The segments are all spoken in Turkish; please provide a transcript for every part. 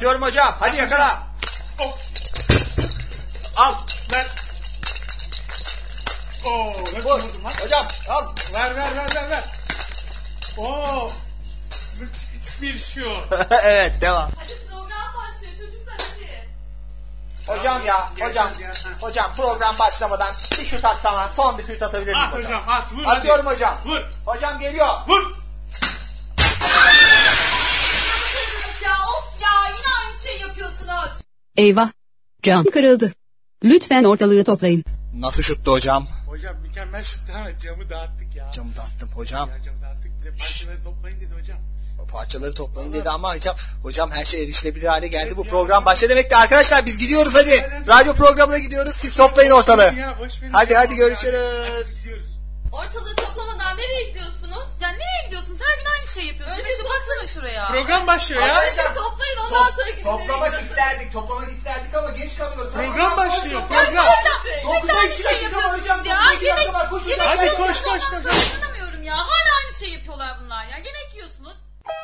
Atıyorum hocam. Hadi yakala. Al. Ver. Oo, ne vurdun lan? Hocam al. Ver. Oo. Müthiş bir şut. Evet, devam. Hadi program başlıyor çocuklar hadi. Hocam ya, hocam program başlamadan bir şut atsana, son bir şut atabilir miyim At hocam, at. Vur, atıyorum hadi. hocam. Vur. Hocam geliyor. Vur. Ya of ya yine aynı şeyi yapıyorsunuz. Eyvah. Cam kırıldı. Lütfen ortalığı toplayın. Nasıl şuttu hocam? Hocam mükemmel şut ama camı dağıttık ya. Camı dağıttım hocam. Ya camı dağıttık. Bir de parçaları toplayın dedi hocam. Parçaları toplayın dedi ama hocam her şey erişilebilir hale geldi. Evet, bu program başladı demekti. Arkadaşlar biz gidiyoruz hadi. Evet. Radyo programına gidiyoruz. Siz toplayın ortalığı. Hadi görüşürüz. Ortalığı toplamadan nereye gidiyorsunuz? Ya nereye gidiyorsunuz? Her gün aynı şey yapıyorsunuz. Önce şu baksana şuraya. Program başlıyor ya. Arkadaşlar toplayın ondan sonra gidin. Toplamak isterdik ama geç kalıyoruz. Program başlıyor. Ya Program. şurada aynı şey yapıyorsunuz ya. Hadi koş. Anlamıyorum ya. Hala aynı şey yapıyorlar bunlar ya. Yemek yiyorsunuz.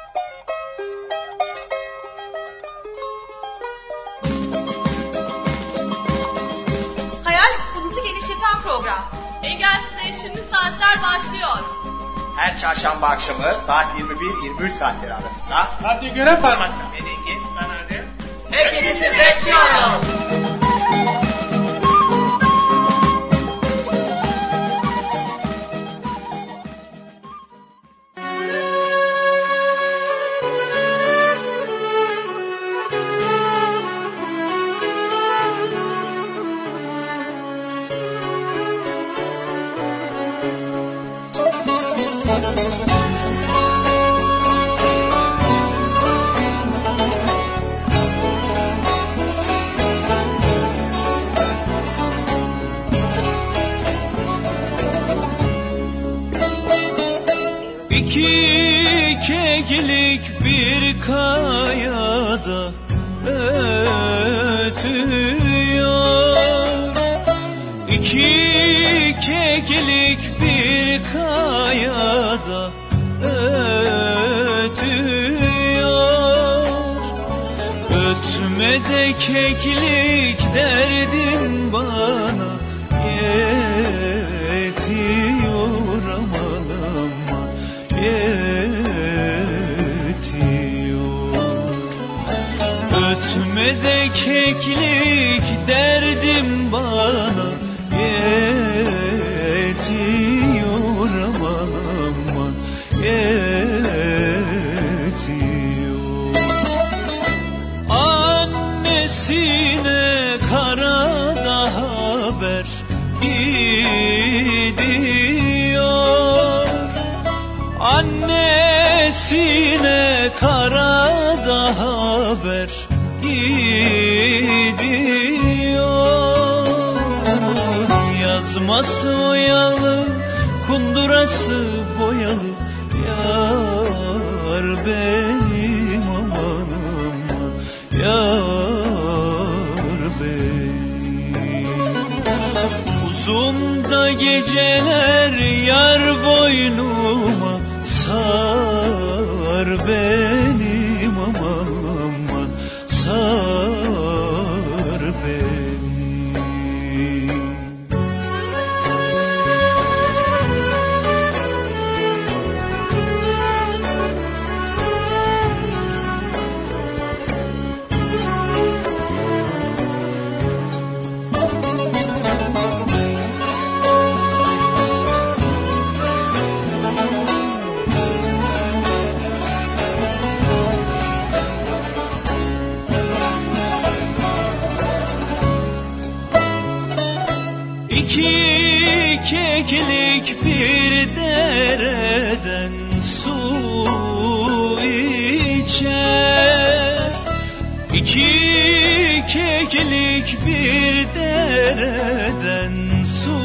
Hayal ufkunuzu genişleten program. Engelsiz Erişimli Saatler başlıyor. Her çarşamba akşamı saat 21-23 saatleri arasında. Hadi görev parmakla. Edin ben hadi. Hepinizi bekliyoruz. İki keklik bir kayada ötüyor. İki keklik bir kayada ötüyor. Ötme de keklik derdin bana yetiyor aman aman yetiyor. Ötme de keklik derdim bana yetiyor aman aman yetiyor. Annesine karada haber gidiyor. Annesine karada haber gidiyor. Yazması oyalı, kundurası boyalı, yar benim aman aman yar benim. Uzun da geceler yar boynuma sar benim aman aman sar benim. İki keklik bir dereden su içer. İki keklik bir dereden su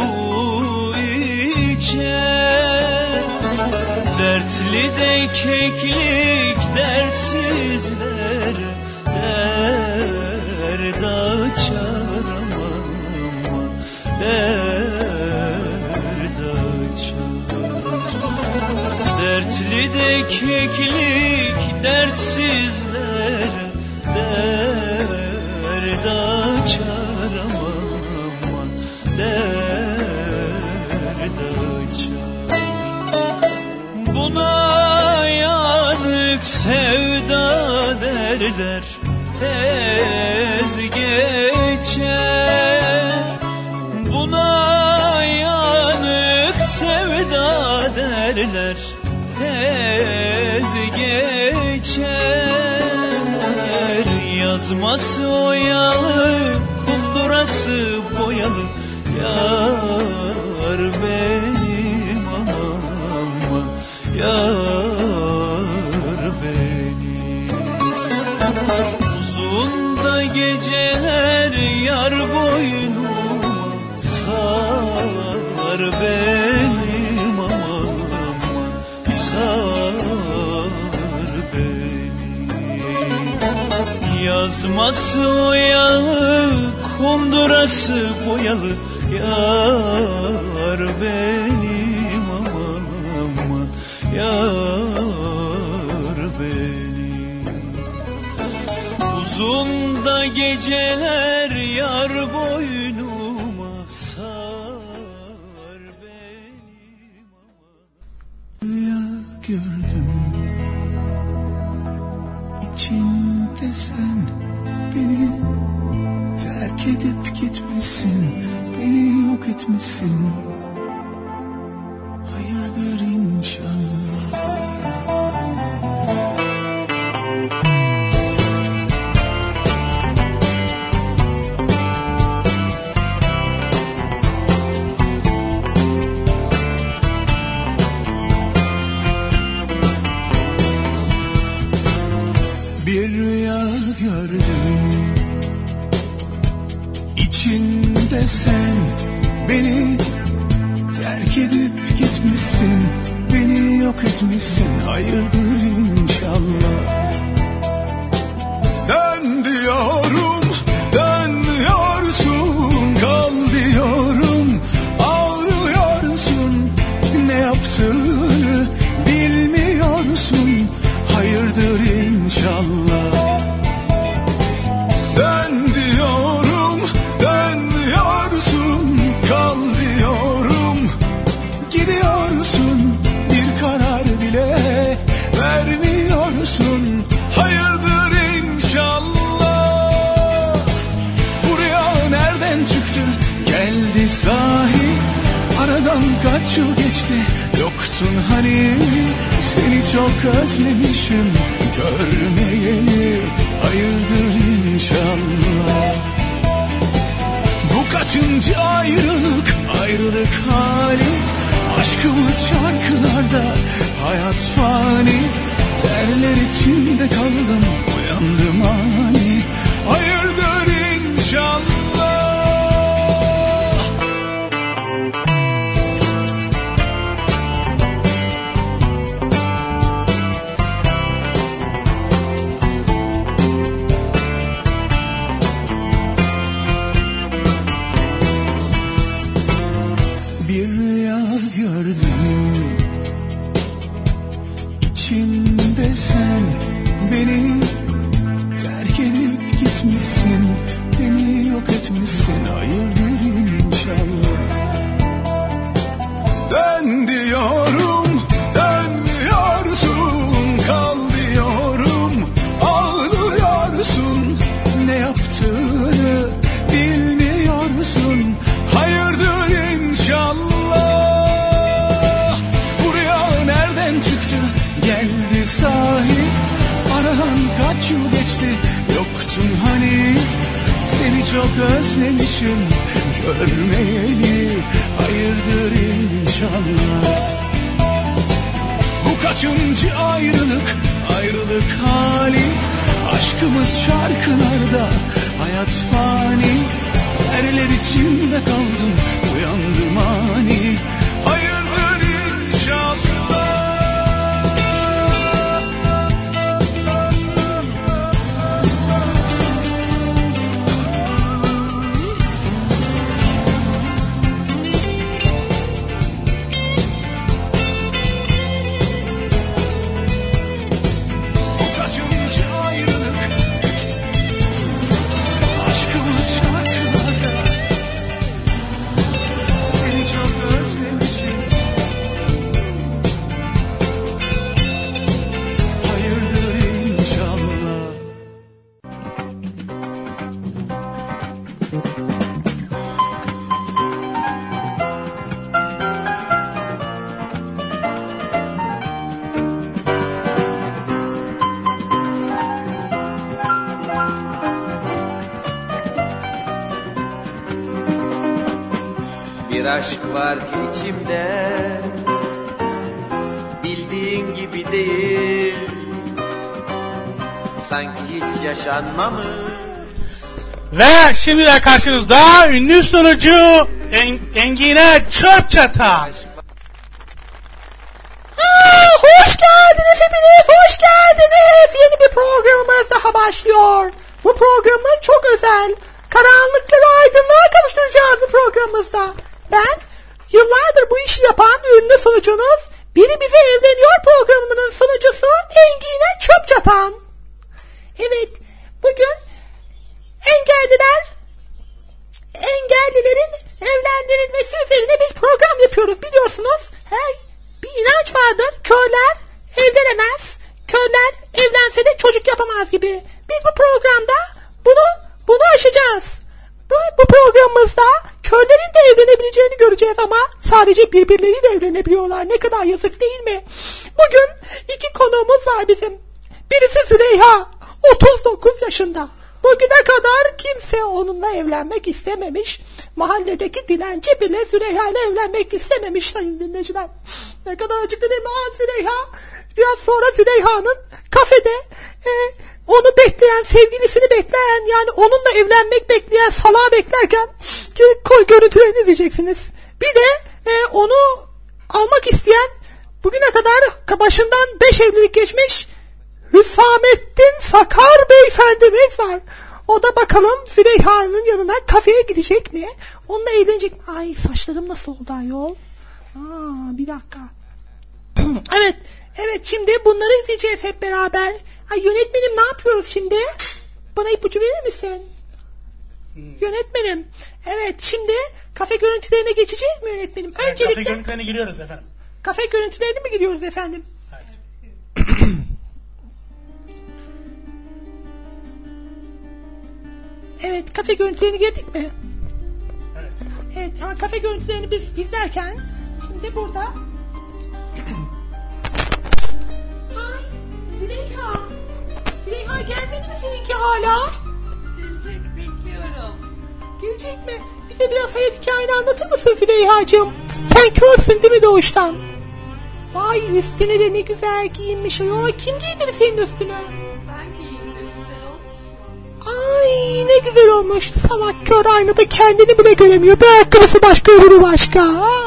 içer. Dertli de keklik dertsizlere derd açar aman aman derd açar. Dertli de keklik dertsizlere sevda derler tez geçer. Buna yanık sevda derler tez geçer. Yazması oyalı, kundurası boyalı, yar benim ama yar benim. Uzun da geceler yar boynuma sar benim ama sar benim. Yazması oyalı, kundurası boyalı, yar benim ama yar benim. Uzun da geceler yar boynuma sar benim ama. Rüya gördüm, içinde sen beni terk edip gitmişsin, beni yok etmişsin. Hayırdır inşallah. Bir rüya gördüm, İçinde sen beni terk edip gitmişsin, beni yok etmişsin. Hayırdır inşallah. Dön diyorum, dönmüyorsun, kal diyorum, ağlıyorsun. Ne yaptığını bilmiyorsun. Hayırdır inşallah. Dön diyorum, dönmüyorsun, kal diyorum, gidiyorsun. Bir karar bile vermiyorsun. Hayırdır inşallah. Buraya nereden çıktı, geldi sahi. Aradan kaç yıl geçti, yoktun hani. Seni çok özlemişim, görmeyeli. Hayırdır inşallah. Bu kaçıncı ayrılık, ayrılık hali. Aşkımız şarkılarda, hayat fani. Terler içinde kaldım, uyandım ani. Hayırdır inşallah. Bir rüya gördüm, İçinde sen beni terk edip gitmişsin, beni yok etmişsin. Hayırdır inşallah. Dön diyorum, dönmüyorsun, kal diyorum, ağlıyorsun. Ne yaptığını bilmiyorsun. Hayırdır inşallah. Buraya nereden çıktı, geldi sahi. Aradan kaç yıl geçti, yoktun hani. Seni çok özlemişim, görmeyeli. Hayırdır inşallah. Bu kaçıncı ayrılık, ayrılık hali. Aşkımız şarkılarda, hayat fani. Terler içinde kaldım, uyandım ani. Hayırdır inşallah. Bu kaçıncı ayrılık, aşkımız şarkılarda. Seni çok özledim. Bir aşk var ki içimde, bildiğin gibi değil, sanki hiç yaşanmamış. Ve şimdi de karşınızda ünlü sunucu Engine Çöpçatan. Hoş geldiniz hepiniz, hoş geldiniz. Yeni bir programımız daha başlıyor. Bu programımız çok özel. Karanlıkları aydınlığa kavuşturacağız bu programımızda. Ben yıllardır bu işi yapan ünlü sunucunuz, Biri Bize Evleniyor programının sunucusu Engine Çöpçatan. Evet, bugün engellilerin evlendirilmesi üzerine bir program yapıyoruz biliyorsunuz. Bir inanç vardır, körler evlenemez, körler evlense de çocuk yapamaz gibi. Biz bu programda bunu aşacağız. Bu programımızda körlerin de evlenebileceğini göreceğiz ama sadece birbirleriyle evlenebiliyorlar. Ne kadar yazık değil mi? Bugün iki konuğumuz var bizim. Birisi Züleyha, 39 yaşında. Bugüne kadar kimse onunla evlenmek istememiş. Mahalledeki dilenci bile Züleyha ile evlenmek istememiş sayın dinleyiciler. Ne kadar acıklı değil mi? Züleyha. Biraz sonra Züleyha'nın kafede onu bekleyen, sevgilisini bekleyen, yani onunla evlenmek bekleyen salağı beklerken görüntülerini izleyeceksiniz. Bir de onu almak isteyen, bugüne kadar başından 5 evlilik geçmiş Hüsamettin Sakar beyefendimiz var. O da bakalım Züleyha'nın yanına kafeye gidecek mi? Onunla evlenecek mi? Ay, saçlarım nasıl oldu ayol? Bir dakika. Evet, şimdi bunları izleyeceğiz hep beraber. Ay yönetmenim, ne yapıyoruz şimdi? Bana ipucu verir misin? Yönetmenim. Evet, şimdi kafe görüntülerine geçeceğiz mi yönetmenim? Öncelikle Kafe görüntülerine giriyoruz efendim. Kafe görüntülerine mi giriyoruz efendim? Evet. Evet, kafe görüntülerine girdik mi? Evet. Evet, ama kafe görüntülerini biz izlerken şimdi burada Ay, Züleyha gelmedi mi seninki hala? Gelecek, bekliyorum. Gelecek mi? Bize biraz hayat hikayeni anlatır mısın Züleyha'cığım? Sen körsün değil mi doğuştan? Vay, üstüne de ne güzel giyinmiş. Kim giydi senin üstüne? Ben giyindim, güzel olmuş mu? Ay, ne güzel olmuş. Salak kör, aynada kendini bile göremiyor. Bir ayakkabısı başka, öbürü başka.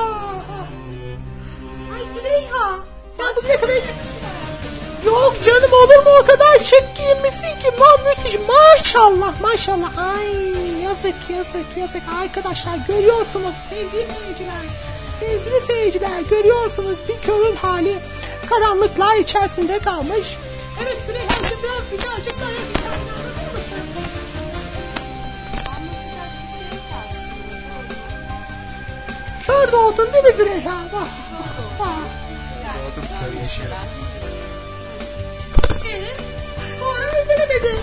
Ay Züleyha, sen bugüne kadar Yok canım, olur mu, o kadar şık giyinmişsin ki. Müthiş, maşallah. Ay yazık. Arkadaşlar görüyorsunuz sevgili seyirciler, görüyorsunuz bir körün hali. Karanlıklar içerisinde kalmış. Evet Züleyha'cığım, birazcık daha anlatır mısın? Anlatacak bir şey yok aslında. Kör doğdun değil mi Züleyha? Doğdum kör yaşayan. Sonra evlenemedi.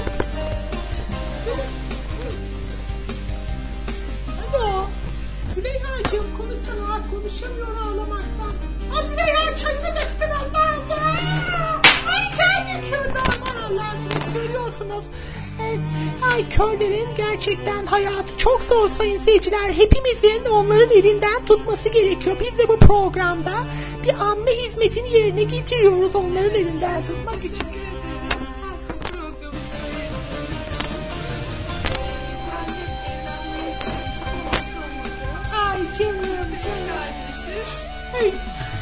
Alo. Züleyha'cığım konuşsana, konuşamıyor ağlamaktan. Züleyha, çayını döktün Allah'ım. Ay, çay döküyordu aman Allah'ım. Evet, görüyorsunuz. Evet, körlerin gerçekten hayatı çok zor sayın seyirciler. Hepimizin onların elinden tutması gerekiyor. Biz de bu programda bir amme hizmetini yerine getiriyoruz onların elinden tutmak için. Ay canım. Evet.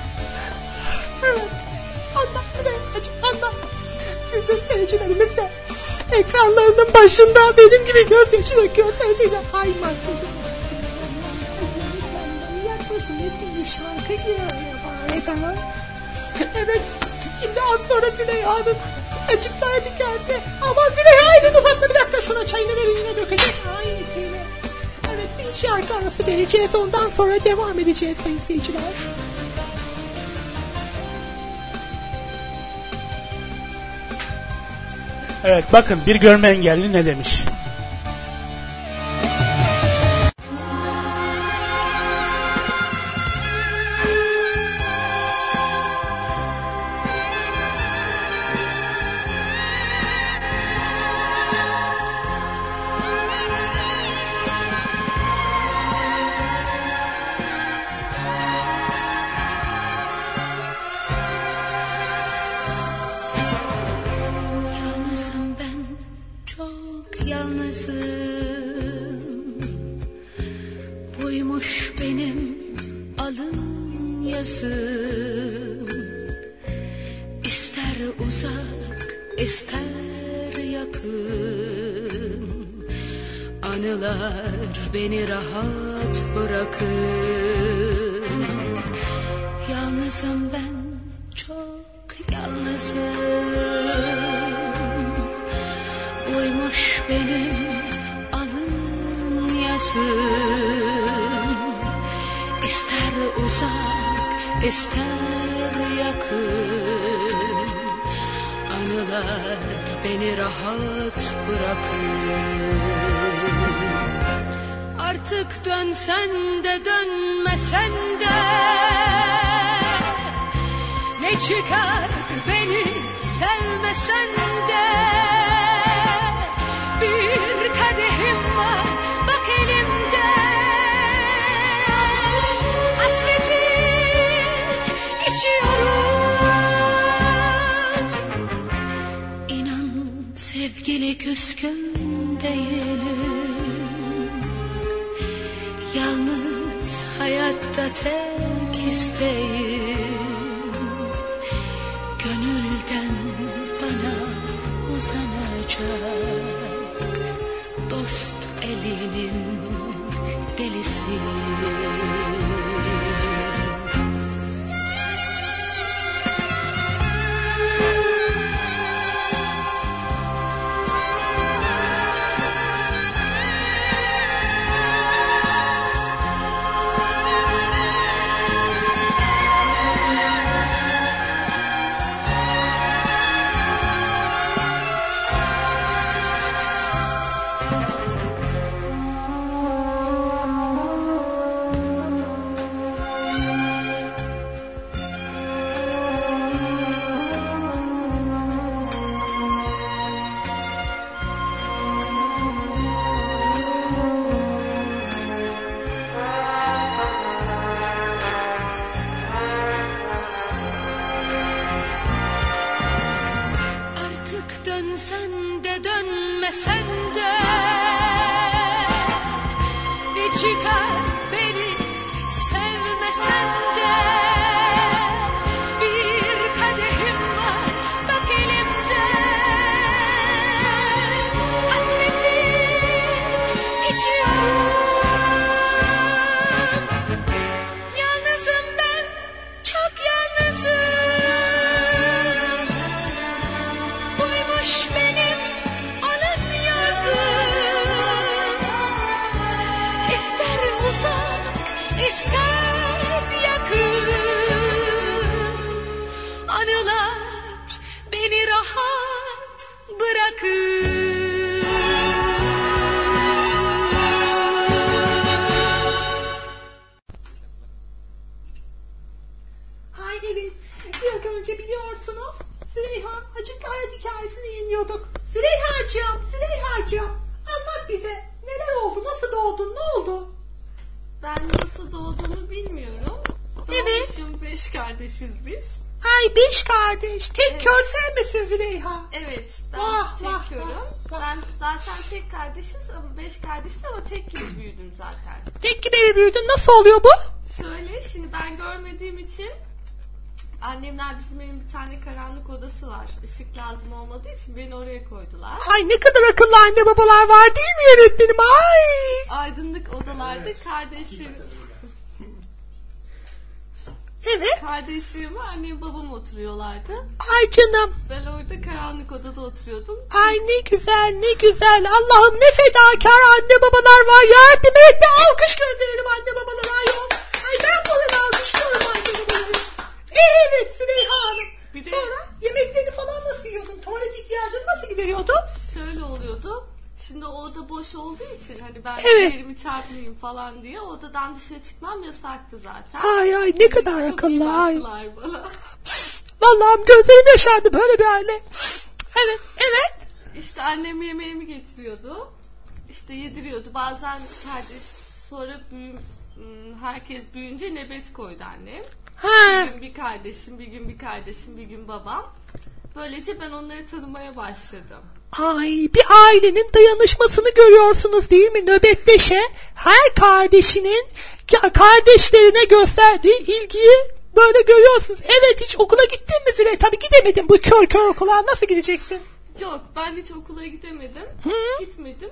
Anla. Siz de seyircilerimiz de ekranlarının başında benim gibi gözyaşı döküyor sevgiler. Ay mantıcım. Yakmasın nesin, şarkı giriyor bari tamam. Evet. Şimdi az sonra Züleyha'nın açıklığa dikerdi. Ama Züleyha elini uzatma, bir dakika, şuna çayını verin, yine dökecek. Ay Züleyha. Evet, bir şarkı arası vereceğiz, ondan sonra devam edeceğiz sayın seyirciler. Evet, bakın bir görme engelli ne demiş. yalnızım. Buymuş benim alın yazım. İster uzak ister yakın, anılar beni rahat bırakın. Yalnızım ben, çok yalnızım. Buymuş benim alın yazım. İster uzak ister yakın, anılar beni rahat bırakın. Artık dönsen de dönmesen de ne çıkar beni sevmesen de. Bir kadehim var bak elimde, hasreti içiyorum. İnan sevgili küskün değilim, yalnız hayatta tek isteğim gönülden bana uzanacak dost elinin delisi. Dönsen de dönmesen de ne çıkar beni sevmesen de. Bir kadehim var bak elimde, hasreti içiyorum. Yalnızım ben, çok yalnızım. Benim alın yazım. İster uzak ister yakın, anılar beni rahat bırakın. Ay evet, biraz önce biliyorsunuz Züleyha'nın acıklı hayat hikayesini dinliyorduk. Züleyha'cığım anlat bize, neler oldu, nasıl doğdun, ne oldu? Ben nasıl doğduğumu bilmiyorum. Evet. Doğmuşum, 5 kardeşiz biz. Ay 5 kardeş, tek kör sen misin Züleyha? Evet, ben Vah, tek körüm. vah. Ben zaten tek kardeşiz ama 5 kardeşiz ama tek gibi büyüdüm zaten. Tek gibi büyüdün, nasıl oluyor bu? Şöyle, şimdi ben görmediğim için annemler, bizim evin bir tane karanlık odası var. Işık lazım olmadığı için beni oraya koydular. Ay ne kadar akıllı anne babalar var değil mi yönetmenim? Ay. Aydınlık odalarda kardeşim. Evet. Kardeşim, annem babam oturuyorlardı. Ay canım. Ben orada karanlık odada oturuyordum. Ay ne güzel ne güzel. Allah'ım ne fedakar anne babalar var. Yardım et, bir alkış gönderelim anne babalara ayol. Ay ben buradan alkışlıyorum anne babaları. Evet Züleyha Hanım. Bir de Sonra yemeklerini falan nasıl yiyordun? Tuvalet ihtiyacını nasıl gideriyordun? şöyle oluyordu. Şimdi o oda boş olduğu için hani ben Evet. yerimi çarpmayayım falan diye odadan dışarı çıkmam yasaktı zaten. Ay ne kadar Çok iyi akıllı ay. baktılar bana. Vallahi gözlerim yaşardı böyle bir aile. Evet. İşte annem yemeğimi getiriyordu. İşte yediriyordu. Bazen kardeş, sonra herkes büyüyünce nöbet koydu annem. Ha. Bir gün bir kardeşim, bir gün bir kardeşim, bir gün babam. Böylece ben onları tanımaya başladım. Ay, bir ailenin dayanışmasını görüyorsunuz değil mi? Nöbetleşe her kardeşinin kardeşlerine gösterdiği ilgiyi böyle görüyorsunuz. Evet, hiç okula gittin mi Züleyha? Tabii gidemedim bu kör okula. Nasıl gideceksin? Yok, ben hiç okula gidemedim. Gitmedim.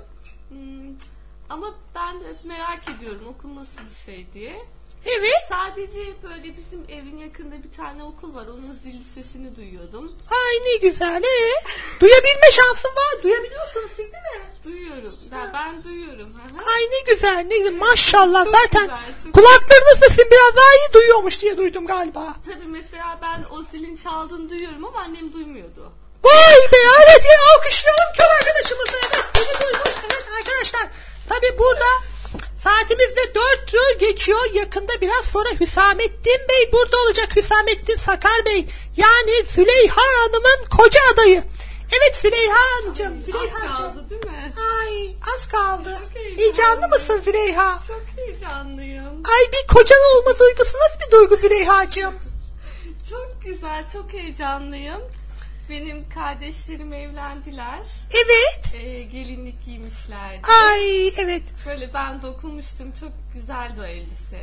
Ama ben hep merak ediyorum okul nasıl bir şey diye. Evet. Sadece böyle bizim evin yakında bir tane okul var. Onun zil sesini duyuyordum. Ay ne güzel. Duyabilme şansın var. Duyabiliyorsunuz siz değil mi? Duyuyorum. Ben duyuyorum. Ay ne güzel. Ne güzel. Maşallah. Çok zaten güzel, çok kulaklarınız sesin biraz daha iyi duyuyormuş diye duydum galiba. Tabii mesela ben o zilin çaldığını duyuyorum ama annem duymuyordu. Vay be, evet ya, alkışlayalım kör arkadaşımızı. Evet, seni duymuş. Evet arkadaşlar. Tabii burada saatimizde 4 tur geçiyor. Yakında biraz sonra Hüsamettin Bey burada olacak. Hüsamettin Sakar Bey. Yani Züleyha Hanım'ın koca adayı. Evet Züleyha Hanımcığım. Az kaldı değil mi? Ay az kaldı. Çok Heyecanlı mısın Züleyha? Çok heyecanlıyım. Ay, bir kocan olma duygusu nasıl bir duygu Züleyha'cığım? Çok güzel, çok heyecanlıyım. Benim kardeşlerim evlendiler. Evet. Gelinlik giymişlerdi. Ay evet. Böyle ben dokunmuştum. Çok güzeldi o elbise.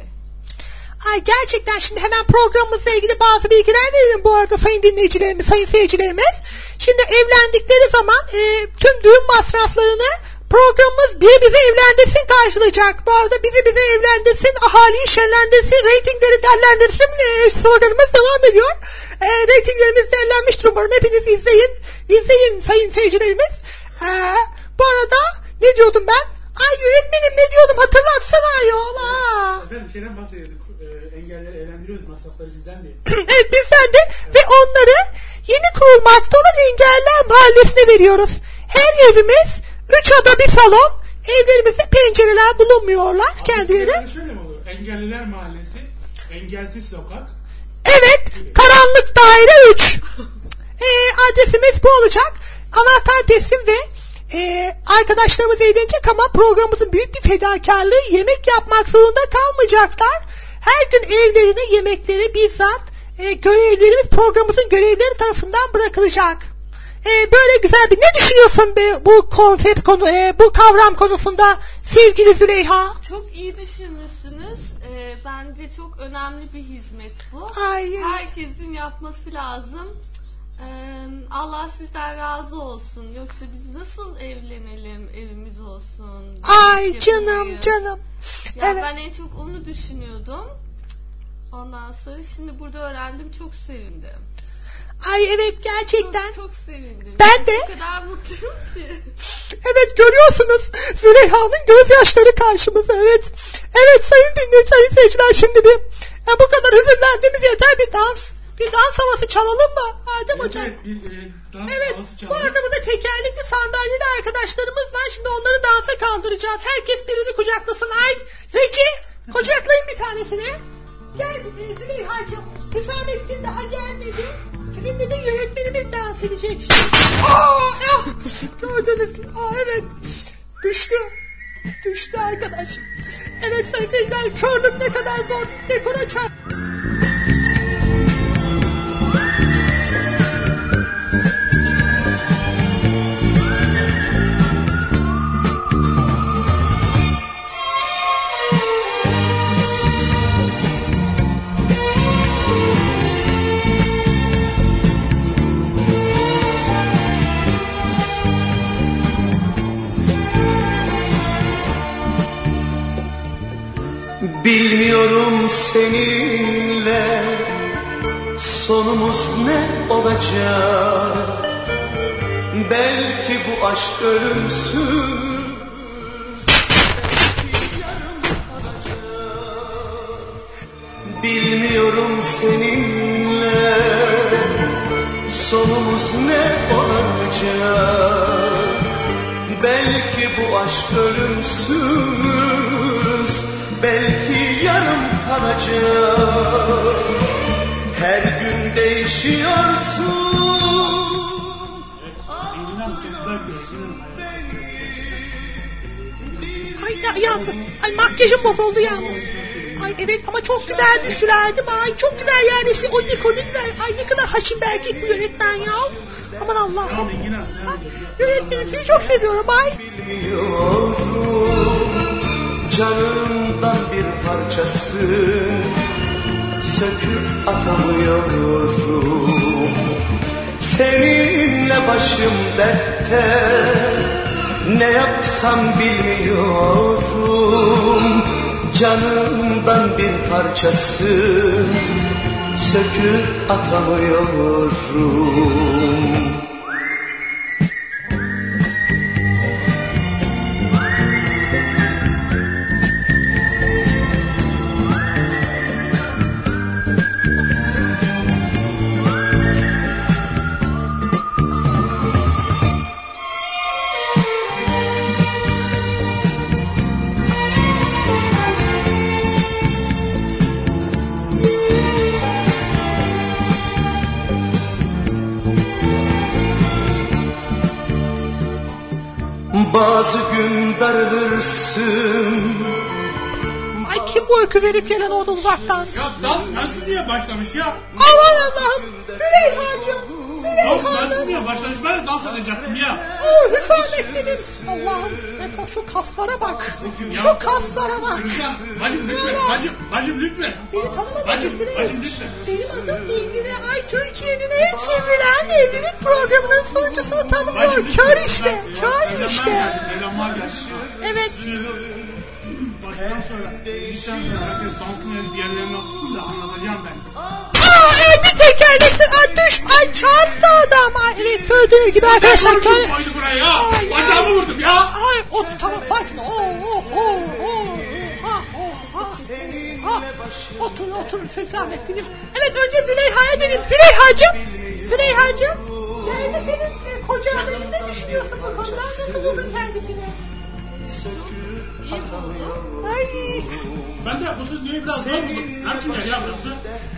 Ay gerçekten şimdi hemen programımızla ilgili bazı bilgiler verelim bu arada sayın dinleyicilerimiz, sayın seyircilerimiz. Şimdi evlendikleri zaman tüm düğün masraflarını programımız Biri Bizi Evlendirsin karşılayacak. Bu arada bizi evlendirsin, ahaliyi şenlendirsin, reytingleri derlendirsin sloganımız devam ediyor. Reytinglerimiz derlenmiştir umarım. Hepiniz izleyin sayın seyircilerimiz. Bu arada ne diyordum ben? Ay yönetmenim ne diyordum, hatırlatsana ayol. Efendim şeyden bahsediyorduk. Engelleri eğlendiriyoruz, masrafları bizden değil. Evet bizden de ve onları yeni kurulmakta olan Engelliler Mahallesi'ne veriyoruz. Her evimiz 3 oda bir salon. Evlerimizde pencereler bulunmuyorlar kendileri. Yani şöyle mi olur? Engelliler Mahallesi, engelsiz sokak. Evet, karanlık daire 3. Adresimiz bu olacak. Anahtar teslim ve arkadaşlarımız evlenecek ama programımızın büyük bir fedakarlığı, yemek yapmak zorunda kalmayacaklar. Her gün evlerine yemekleri bizzat görevlilerimiz programımızın görevlileri tarafından bırakılacak. Böyle güzel bir, ne düşünüyorsun bu konsept konu, bu kavram konusunda sevgili Züleyha? Çok iyi düşünmüşsünüz. Bence çok önemli bir hizmet bu. Ay, evet. Herkesin yapması lazım. Allah sizden razı olsun. Yoksa biz nasıl evlenelim, evimiz olsun. Ay canım. Ya Evet. ben en çok onu düşünüyordum. Ondan sonra şimdi burada öğrendim, çok sevindim. Ay evet gerçekten. Çok sevindim. Ben de. O kadar mutluyum ki. Evet görüyorsunuz Züleyha'nın gözyaşları karşımızda. Evet. Evet sayın seyirciler, şimdi bir bu kadar hüzünlendiğimiz yeter, bir dans havası çalalım mı? Adem hocam. Evet, bir dans Evet, havası bu çalalım. arada burada tekerlekli sandalyeli arkadaşlarımız var. Şimdi onları dansa kaldıracağız. Herkes birini kucaklasın. Ay Reci, kucaklayın bir tanesini. Gel Züleyha'cığım. Hüsamettin daha gelmedi. Sizin de yönetmenimiz dans edecek şimdi. Gördünüz gibi. Evet. Düştü arkadaş. Evet sayın seyirciler, körlük ne kadar zor. Dekora çarp. Bilmiyorum seninle sonumuz ne olacak. Belki bu aşk ölümsüz, belki yarım kalacak. Bilmiyorum seninle sonumuz ne olacak. Belki bu aşk ölümsüz, belki yarım kalacak. Her gün değişiyorsun. Ay makyajım bozuldu yalnız. Ay evet ama çok güzel düştüler değil mi? Ay çok güzel yerleşti. O ne güzel. Ay ne kadar haşin belki bu yönetmen ya. Aman Allah'ım. Tamam Engin abi. Yönetmenim sizi çok seviyorum. Ay. Bilmiyorum, canımdan bir parçasın, söküp atamıyorum. Seninle başım dertte, ne yapsam bilmiyorum. Canımdan bir parçasın, söküp atamıyorum. Bazı gün darılırsın. Ay kim bu öküz herif gelen orada uzaktan? Ya dans nasıl diye başlamış ya? Aman Allah'ım. Süleyha'cığım. Dans Süleyha'cığım. nasıl diye başlamış? Ben de dans edecektim ya. Oh Hüsamettin'im. Allah'ım. Şu kaslara bak. Şu kaslara bak. Lütfen. Bacım lütfen. Bacım lütfen. Beni tanımadın Bacım Süleyha. lütfen. Benim adım Engin. Ay Türkiye'nin en sevilen evlilik programının sunucusunu tanımıyor. Kör işte. Kör işte. Elanlar geldi. Evet. Baştan sonra. İnsan herkes dansın diğerlerini okusun da anlatacağım ben. Evet bir tekerlekli düş. Ay çarptı adam. Ay evet söylediği gibi arkadaşlar. Vurdum koydu buraya ya. Bacağımı vurdum ya. Ay tamam sakin. Otur Hüsamettin'im. Evet önce Züleyha'ya dedim. Züleyha'cığım. Yani senin koca adayın ne düşünüyorsun bu konuda? Nasıl buldun kendisini? Ay. Ben de bu söz niye biraz zor buldum. Nerede ya burası?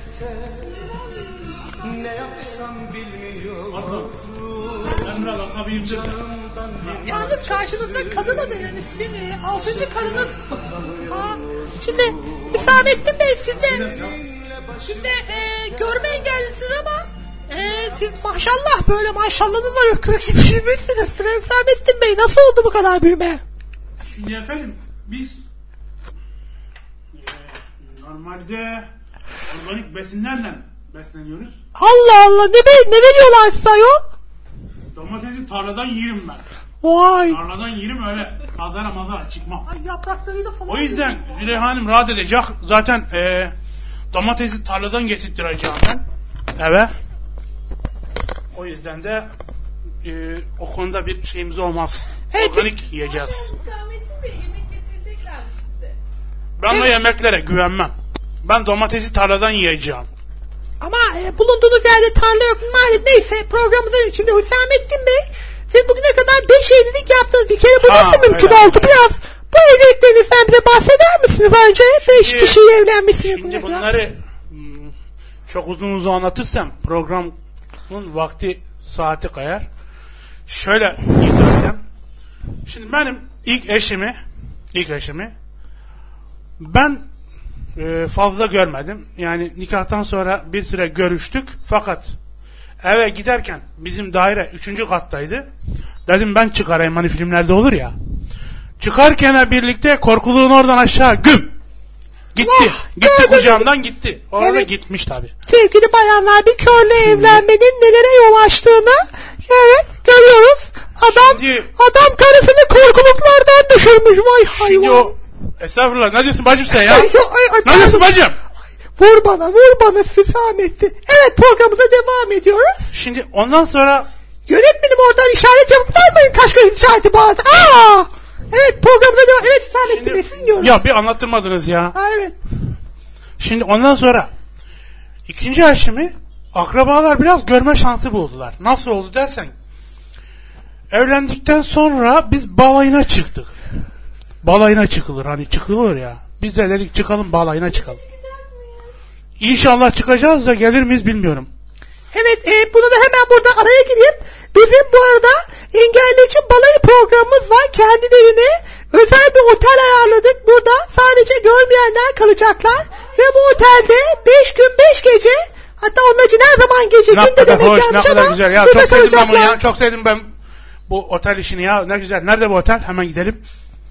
Ne yapsam bilmiyorum. Ben biraz asabiyimdir. Yalnız karşınızda kadın adayı yani sizin 6. karınız. Şimdi Hüsamettin Bey siz de görme engellisiniz ama siz maşallah böyle maşallahınız var yok. Büyümüşsünüz. Hüsamettin Bey nasıl oldu bu kadar büyüme? Şimdi efendim biz normalde organik besinlerle besleniyoruz. Allah ne veriyorlar size ayol? Domatesi tarladan yerim ben. Vay. Tarladan yerim öyle mazara çıkmam. Ay yapraklarıyla falan. O yüzden Züleyha Hanım rahat edecek. Zaten domatesi tarladan getirttireceğim ben eve. O yüzden de o konuda bir şeyimiz olmaz. Evet. Organik yiyeceğiz. Hüsamettin Bey yemek getireceklermiş size. Ben o yemeklere güvenmem. Ben domatesi tarladan yiyeceğim. Ama bulunduğunuz yerde tarla yok. Neyse programımıza şimdi Hüsamettin Bey siz bugüne kadar 5 evlilik yaptınız. Bir kere bu nasıl mümkün oldu? Biraz bu evliliklerinizden bize bahseder misiniz? Önce 5 kişiyle evlenmişsiniz. Şimdi bunları çok uzun anlatırsam programın vakti saati kayar. Şöyle izah edeyim. Şimdi benim ilk eşimi ben fazla görmedim. Yani nikahtan sonra bir süre görüştük. Fakat eve giderken bizim daire 3. kattaydı. Dedim ben çıkarayım hani filmlerde olur ya. Çıkarken birlikte korkuluğun oradan aşağı güm. Gitti. Gitti kucağımdan gitti. Orada evet. Gitmiş tabii. Sevgili bayanlar bir körle evlenmenin nelere yol açtığını evet görüyoruz. Adam karısını korkuluklardan düşürmüş. Vay hayvan. Şimdi o estağfurullah ne diyorsun bacım sen ya? Ne diyorsun bacım? Vur bana Hüsamettin. Evet programımıza devam ediyoruz. Şimdi ondan sonra yönetmenim oradan işaret yapıp vermeyin kaç göz işareti bu arada. Evet programımıza devam. Evet Hüsamettin Bey siz diyoruz. Ya bir anlattırmadınız ya. Evet. Şimdi ondan sonra ikinci eşimi akrabalar biraz görme şansı buldular. Nasıl oldu dersen evlendikten sonra biz balayına çıktık. Balayına çıkılır hani çıkılır ya. Biz de dedik çıkalım balayına çıkalım. İnşallah çıkacağız da gelir miyiz bilmiyorum. Evet bunu da hemen burada araya gireyim. Bizim bu arada engelli için balayı programımız var. Kendilerine özel bir otel ayarladık. Burada sadece görmeyenler kalacaklar. Ve bu otelde 5 gün 5 gece Hatta onun için her zaman gece Ne günde kadar demek hoş, ne yanlış kadar ama güzel. Ya burada çok sevdim ben bunu kalacaklar. ya. Çok sevdim ben bu otel işini ya. Ne güzel. Nerede bu otel? Hemen gidelim.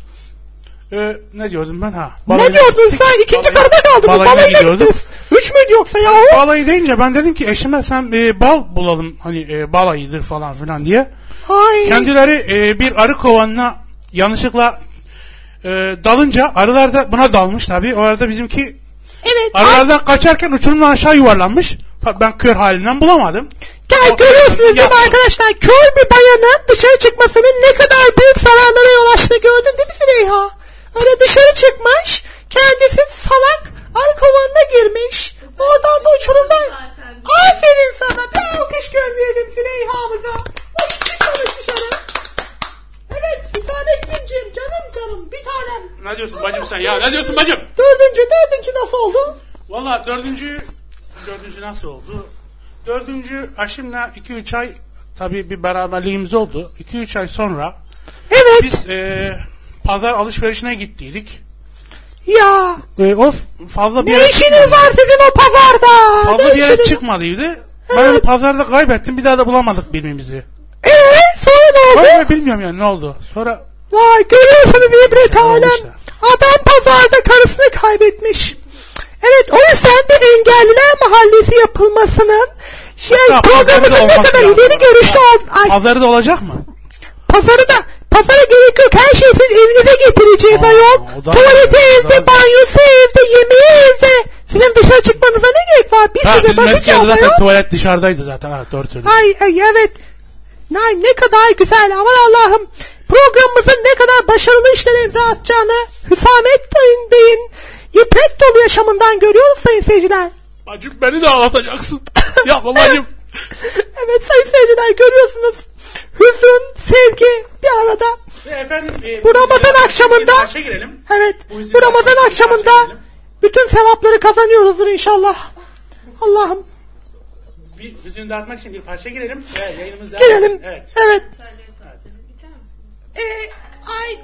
Ne diyordum ben? Ha. Ne diyordun sen? İkinci karıda kaldın. Balayına gidiyorduk. gittiniz. 3 müydü yoksa ya? Balayı deyince ben dedim ki eşime sen bal bulalım. Hani balayıdır falan filan diye. Ay. Kendileri bir arı kovanına yanlışlıkla dalınca arılar da buna dalmış tabii. O arada bizimki Evet. arılardan kaçarken uçurumdan aşağı yuvarlanmış. Tabii ben kör halinden bulamadım. Gel görüyorsunuz değil mi arkadaşlar? Kör bir bayanın dışarı çıkmasının ne kadar büyük zararlara yol açtığını gördün değil mi Züleyha? Öyle dışarı çıkmış, kendisi salak arı kovanına girmiş. Oradan da uçurumdan... Aferin sana, bir alkış gönderelim Züleyha'mıza. O çıkmamış dışarı. Evet Hüsamettin'cim, canım bir tanem. Ne diyorsun bacım sen ya? Ne diyorsun bacım? Dördüncü nasıl oldu? Valla dördüncü nasıl oldu? Dördüncü aşımla 2-3 ay tabii bir beraberliğimiz oldu. 2-3 ay sonra Evet. biz pazar alışverişine gittiydik. Ya. O fazla bir Ne yere işiniz var sizin o pazarda? Fazla Ne bir yere işiniz- çıkmadıydı. Ben onu pazarda kaybettim. Bir daha da bulamadık birbirimizi. Sonra ne oldu? Ben bilmiyorum yani ne oldu. Sonra Vay görüyorsunuz ibret alem. işte. Adam pazarda karısını kaybetmiş. Evet o yüzden bir engelliler mahallesi yapılmasının Ya, programımızın pazarda ne olması kadar lazım. ileri görüşlü oldu. Ay, pazarda olacak mı? pazara gerek yok. Her şeyi siz evinize getireceğiz ayol. o da- Tuvaleti o da- evde, banyosu evde, yemeği evde. Sizin dışarı çıkmanıza ne gerek var? Biz size Bizim bakacağız Meskiye'de zaten ayol. tuvalet dışarıdaydı zaten. Ha, doğru söylüyorsun. Ay evet. Ne kadar güzel. Aman Allah'ım. Programımızın ne kadar başarılı işlere imza atacağını Hüsamettin Bey'in ibret dolu yaşamından görüyoruz sayın seyirciler. Bacım beni de ağlatacaksın. Yapma bacım. Evet sayın seyirciler görüyorsunuz. Hüzün, sevgi bir arada. Efendim, Bu Ramazan akşamında girelim. evet Bu bu Ramazan yüzden akşamında parça girelim. bütün sevapları kazanıyoruzdur inşallah. Allah'ım. Bir hüzün dağıtmak için bir parça girelim. Yayınımız devam Girelim. edelim. Evet. Evet. Ay.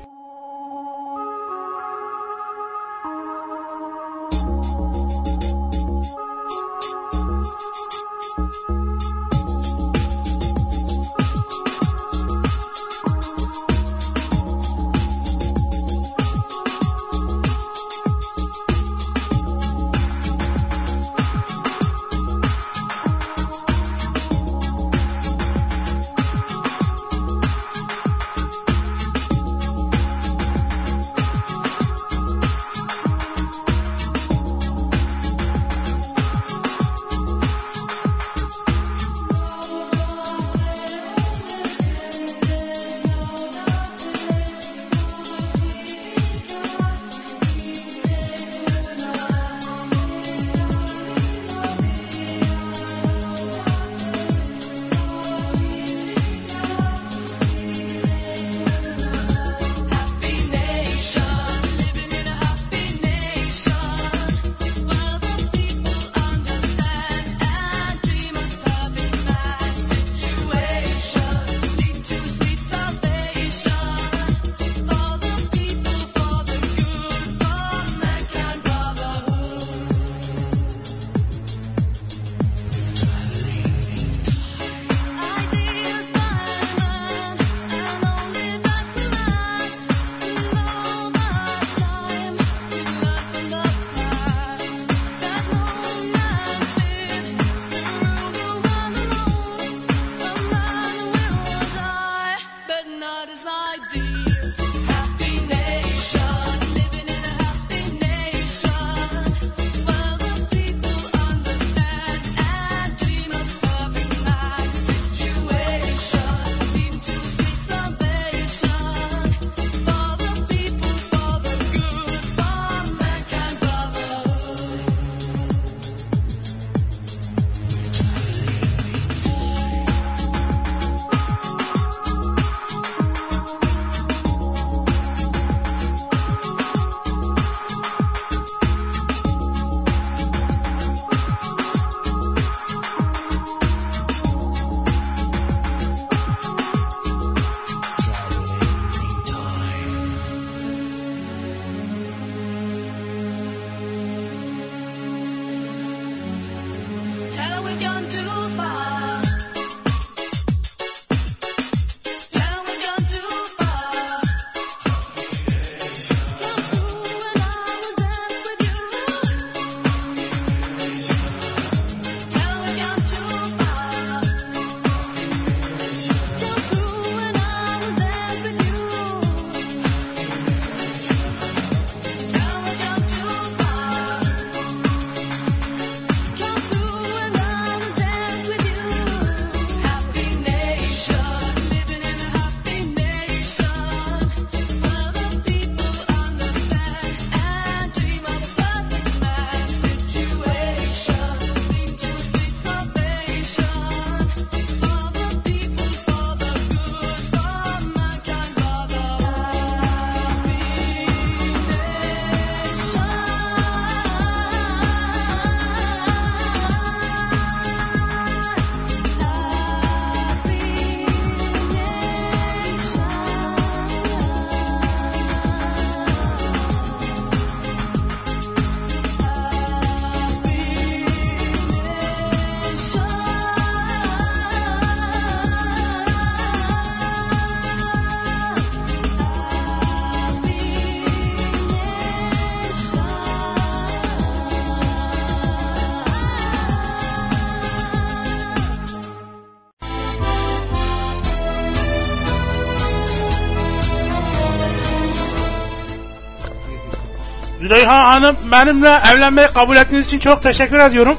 Züleyha Hanım, benimle evlenmeyi kabul ettiğiniz için çok teşekkür ediyorum.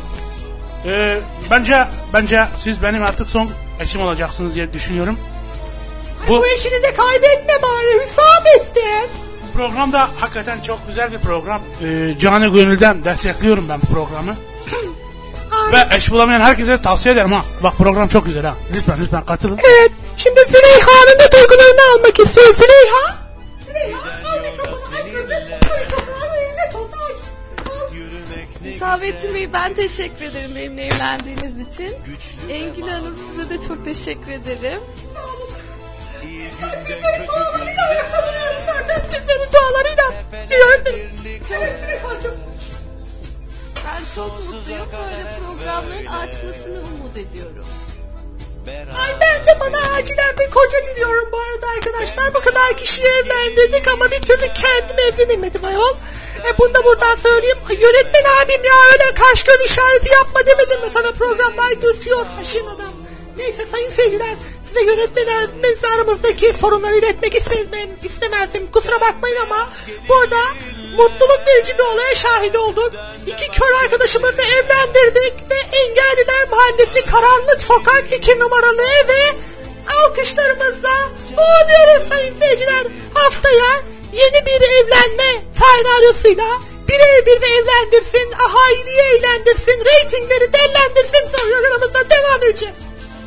Bence siz benim artık son eşim olacaksınız diye düşünüyorum. Bu eşini de kaybetme bari Hüsamettin. Program da hakikaten çok güzel bir program. Canı gönülden destekliyorum ben bu programı. Ve eş bulamayan herkese tavsiye ederim ha. Bak program çok güzel ha. Lütfen katılın. Evet. Şimdi Züleyha'nın da duygularını almak istiyor. Züleyha. Al mikrofonu. Hüsamettin Bey, ben teşekkür ederim benimle evlendiğiniz için. Engin Hanım, size de çok teşekkür ederim. Sizlerin dualarıyla. Ben çok mutluyum. Böyle programların artmasını umut ediyorum. Ay ben de bana acilen bir koca diliyorum bu arada arkadaşlar. Bu kadar kişiyi evlendirdik ama bir türlü kendim evlenemedim ayol. Bunu da buradan söyleyeyim. Yönetmen abim ya öyle kaş göz işareti yapma demedim mi sana programda dürtüyor haşin adam. Neyse sayın seyirciler, size yönetmenlerimiz aramızdaki sorunları iletmek istemezdim. Kusura bakmayın ama burada mutluluk verici bir olaya şahit olduk. 2 kör arkadaşımızı evlendirdik ve Engelliler Mahallesi Karanlık Sokak 2 numaralı eve alkışlarımızla uğurluyoruz sayın seyirciler. Haftaya yeni bir evlenme senaryosuyla bir ev bir de evlendirsin, ahaliyi eğlendirsin, reytingleri dellendirsin programımıza devam edeceğiz.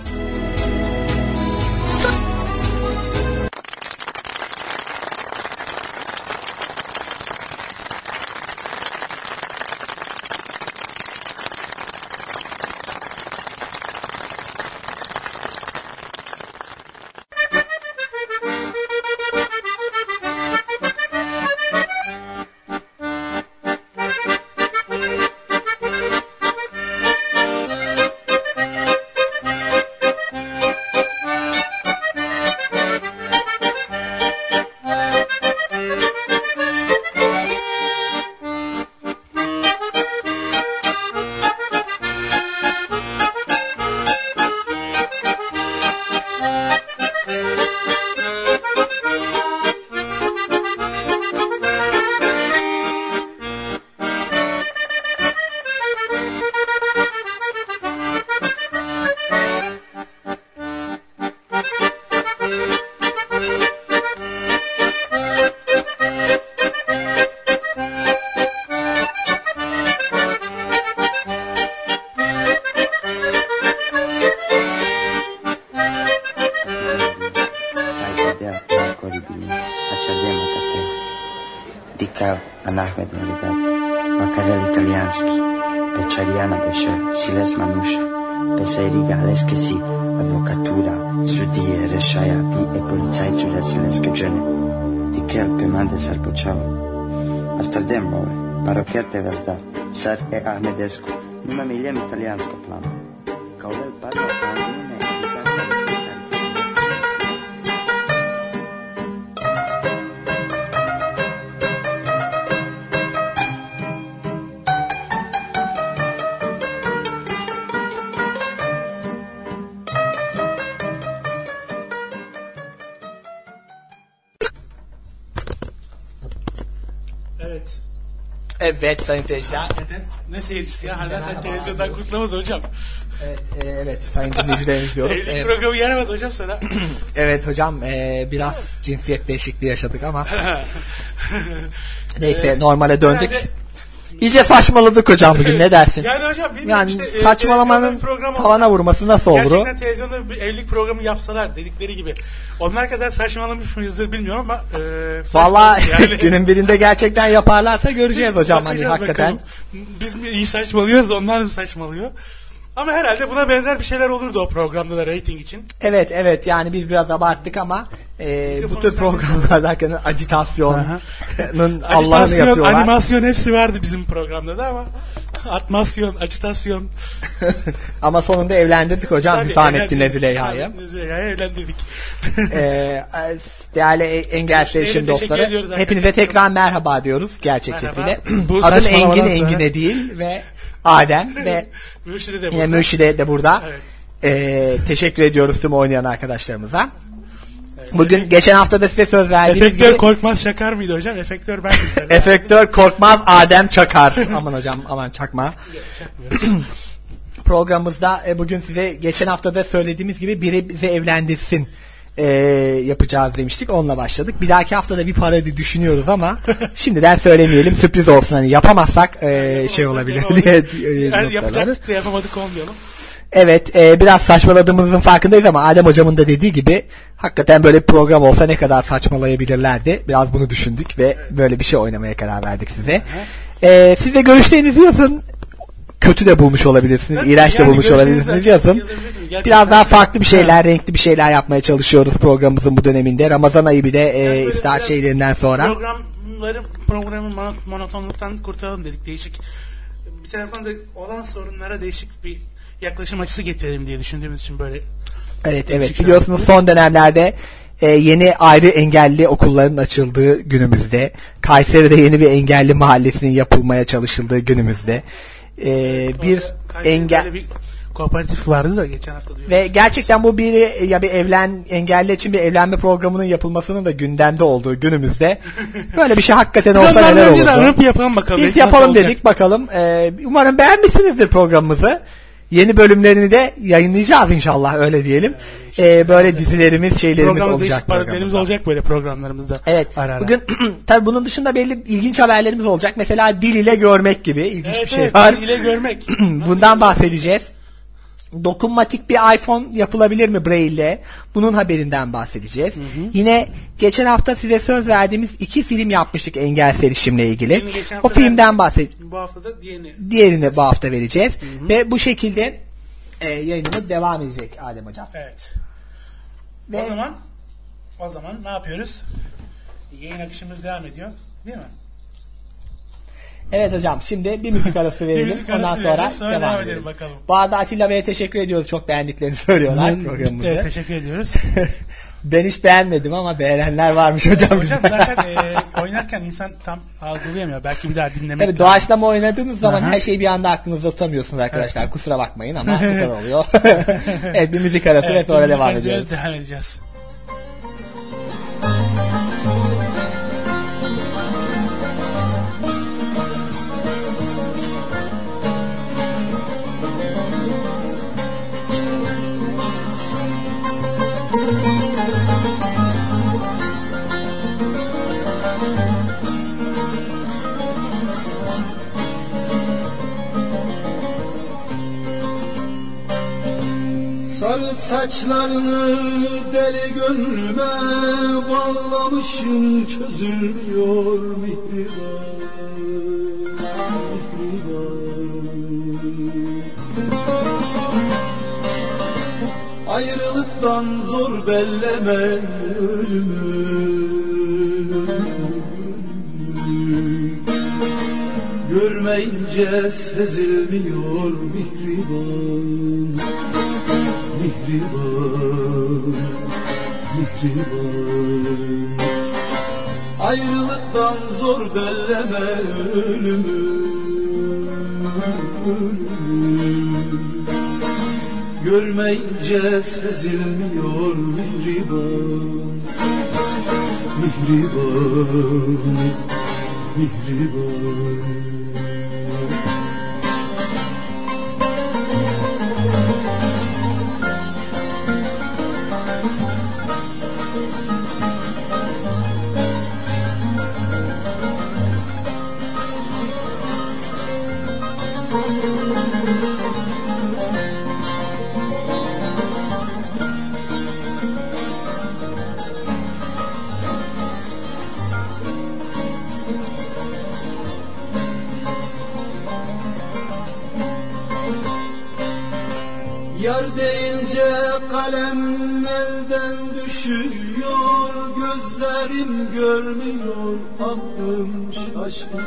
Anahmed Meridad, Makarel italijanski, Pečarijana Beše, Siles Manusha, Peseri Galeske si, advokatura, sudije, rešajapi e policajcu Sileske žene. Tikel Pemande sar počao. Astardem bove, parokerte verda, sar e Ahmedescu, nima miljem italijansko plano. Kao del parla anime e Evet sayın seyirciler. Ne seyircisi ya? Hala sen televizyondan kurtulamadın hocam. Evet sayın dinleyicilerimiz diyoruz. Evlilik programı yenemedi hocam sana. Evet hocam biraz cinsiyet değişikliği yaşadık ama neyse normale döndük. İyice saçmaladık hocam bugün, ne dersin? Yani hocam yani işte, saçmalamanın tavana vurması nasıl olur? Gerçekten televizyonda bir evlilik programı yapsalar dedikleri gibi. Onlar kadar saçmalamış mıyızdır bilmiyorum ama vallahi yani. Günün birinde gerçekten yaparlarsa göreceğiz hocam hani hakikaten. Bakalım. Biz mi iyi saçmalıyoruz, onlar mı saçmalıyor? Ama herhalde buna benzer bir şeyler olurdu o programda da reyting için. Evet yani biz biraz abarttık ama bu tür programlarda hakikaten agitasyonun Allah'ını yapıyorlar. Animasyon hepsi vardı bizim programda da ama atmasyon, agitasyon. Ama sonunda evlendirdik hocam Hüsamettin'le Züleyha'yı. Züleyha'yı evlendirdik. Değerli engelleşim dostları, hepinize tekrar merhaba diyoruz gerçekçesiyle. Adım Engin değil ve Adem ve Mürşide de burada. Evet. Teşekkür ediyoruz tüm oynayan arkadaşlarımıza. Bugün geçen hafta da size söz verdiğimiz Efektör gibi. Korkmaz Çakar mıydı hocam? Efektör ben miydim? Efektör Korkmaz Adem Çakar. Aman hocam aman çakma. Programımızda bugün size geçen hafta da söylediğimiz gibi biri bizi evlendirsin yapacağız demiştik. Onunla başladık. Bir dahaki hafta da bir parodi düşünüyoruz ama şimdiden söylemeyelim. Sürpriz olsun. Hani yapamazsak şey olabilir diye. Yani yapacaktık da yapamadık olmayalım. Evet, biraz saçmaladığımızın farkındayız ama Adem hocamın da dediği gibi hakikaten böyle bir program olsa ne kadar saçmalayabilirlerdi. Biraz bunu düşündük ve böyle bir şey oynamaya karar verdik size. Siz de görüşlerinizi yazın. Kötü de bulmuş olabilirsiniz, iğrenç de bulmuş olabilirsiniz, yazın. Biraz daha farklı bir şeyler, renkli bir şeyler yapmaya çalışıyoruz programımızın bu döneminde. Ramazan ayı bir de iftar şeylerinden sonra. Programın monotonluktan kurtaralım dedik, değişik. Bir taraftan da olan sorunlara değişik bir yaklaşım açısı getirelim diye düşündüğümüz için böyle. Evet biliyorsunuz son dönemlerde yeni ayrı engelli okulların açıldığı günümüzde, Kayseri'de yeni bir engelli mahallesinin yapılmaya çalışıldığı günümüzde bir bir kooperatif vardı da geçen hafta duyuyorum. Ve gerçekten bu bir engelli için bir evlenme programının yapılmasının da gündemde olduğu günümüzde böyle bir şey hakikaten olsa neler olurdu. Yapalım bakalım. Biz yapalım dedik bakalım. Umarım beğenmişsinizdir programımızı. Yeni bölümlerini de yayınlayacağız inşallah, öyle diyelim. Böyle dizilerimiz, şeylerimiz olacak. Parodilerimiz olacak böyle programlarımızda. Evet. Ara. Bugün tabii bunun dışında belli ilginç haberlerimiz olacak. Mesela dil ile görmek gibi ilginç bir şey var. Dil ile görmek. Bundan bahsedeceğiz. Dokunmatik bir iPhone yapılabilir mi Braille'le? Bunun haberinden bahsedeceğiz. Yine geçen hafta size söz verdiğimiz 2 film yapmıştık engel erişimle ilgili. O filmden bahsedeceğiz. Bu hafta da diğerini bu hafta vereceğiz. Ve bu şekilde yayınımız devam edecek Adem hocam. Evet. Ve o zaman ne yapıyoruz? Yayın akışımız devam ediyor, değil mi? Evet hocam, şimdi bir müzik arası verelim. Ondan sonra devam edelim. Bakalım. Bu arada Atilla Bey'e teşekkür ediyoruz. Çok beğendiklerini söylüyorlar programımızı. Evet, teşekkür ediyoruz. Ben hiç beğenmedim ama beğenenler varmış hocam. Hocam zaten oynarken insan tam algılayamıyor. Belki bir daha dinlemek. Tabii doğaçlama oynadığınız zaman her şeyi bir anda aklınızda tutamıyorsunuz arkadaşlar. Evet. Kusura bakmayın ama bu kadar oluyor. Evet, bir müzik arası ve sonra devam ediyoruz. Devam edeceğiz. Sarı saçlarını deli gönlüme bağlamışım, çözülmüyor mihriban, ayrılıktan zor belleme ölümü, görmeyince sezilmiyor mihriban, mihriban, mihriban. Ayrılıktan zor belleme ölümü, görmeyince sezilmiyor mihriban, mihriban, mihriban. Yar deyince kalem elden düşüyor, gözlerim görmüyor, aklım şaşıyor,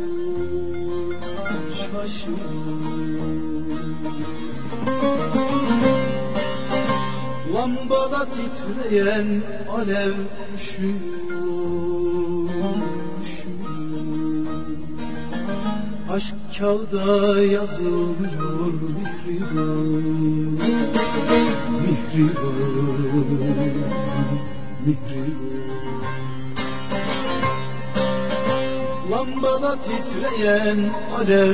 şaşıyor. Lambada titreyen alev düşüyor, düşüyor. Aşk kağıda yazılmıyor mihriban, mihriban, mihriban. Lambada titreyen alev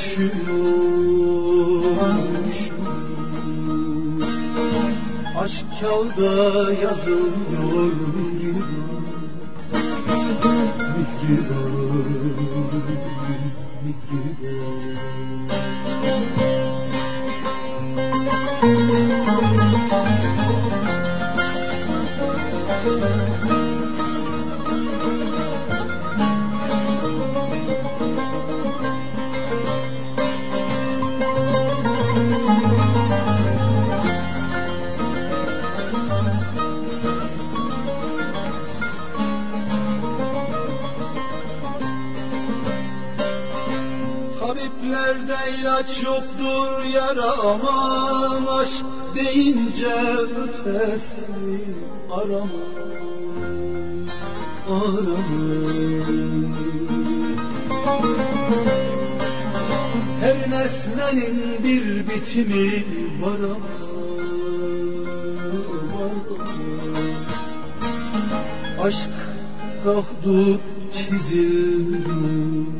üşüyor. Aşk kağıda yazılıyor mihriban. Mihriban, mihriban. Tabiplerde ilaç yoktur yara aman, aşk deyince ötesini arama, arama. Her nesnenin bir bitimi var ama, var ama. Aşk kahdut çizilmiyor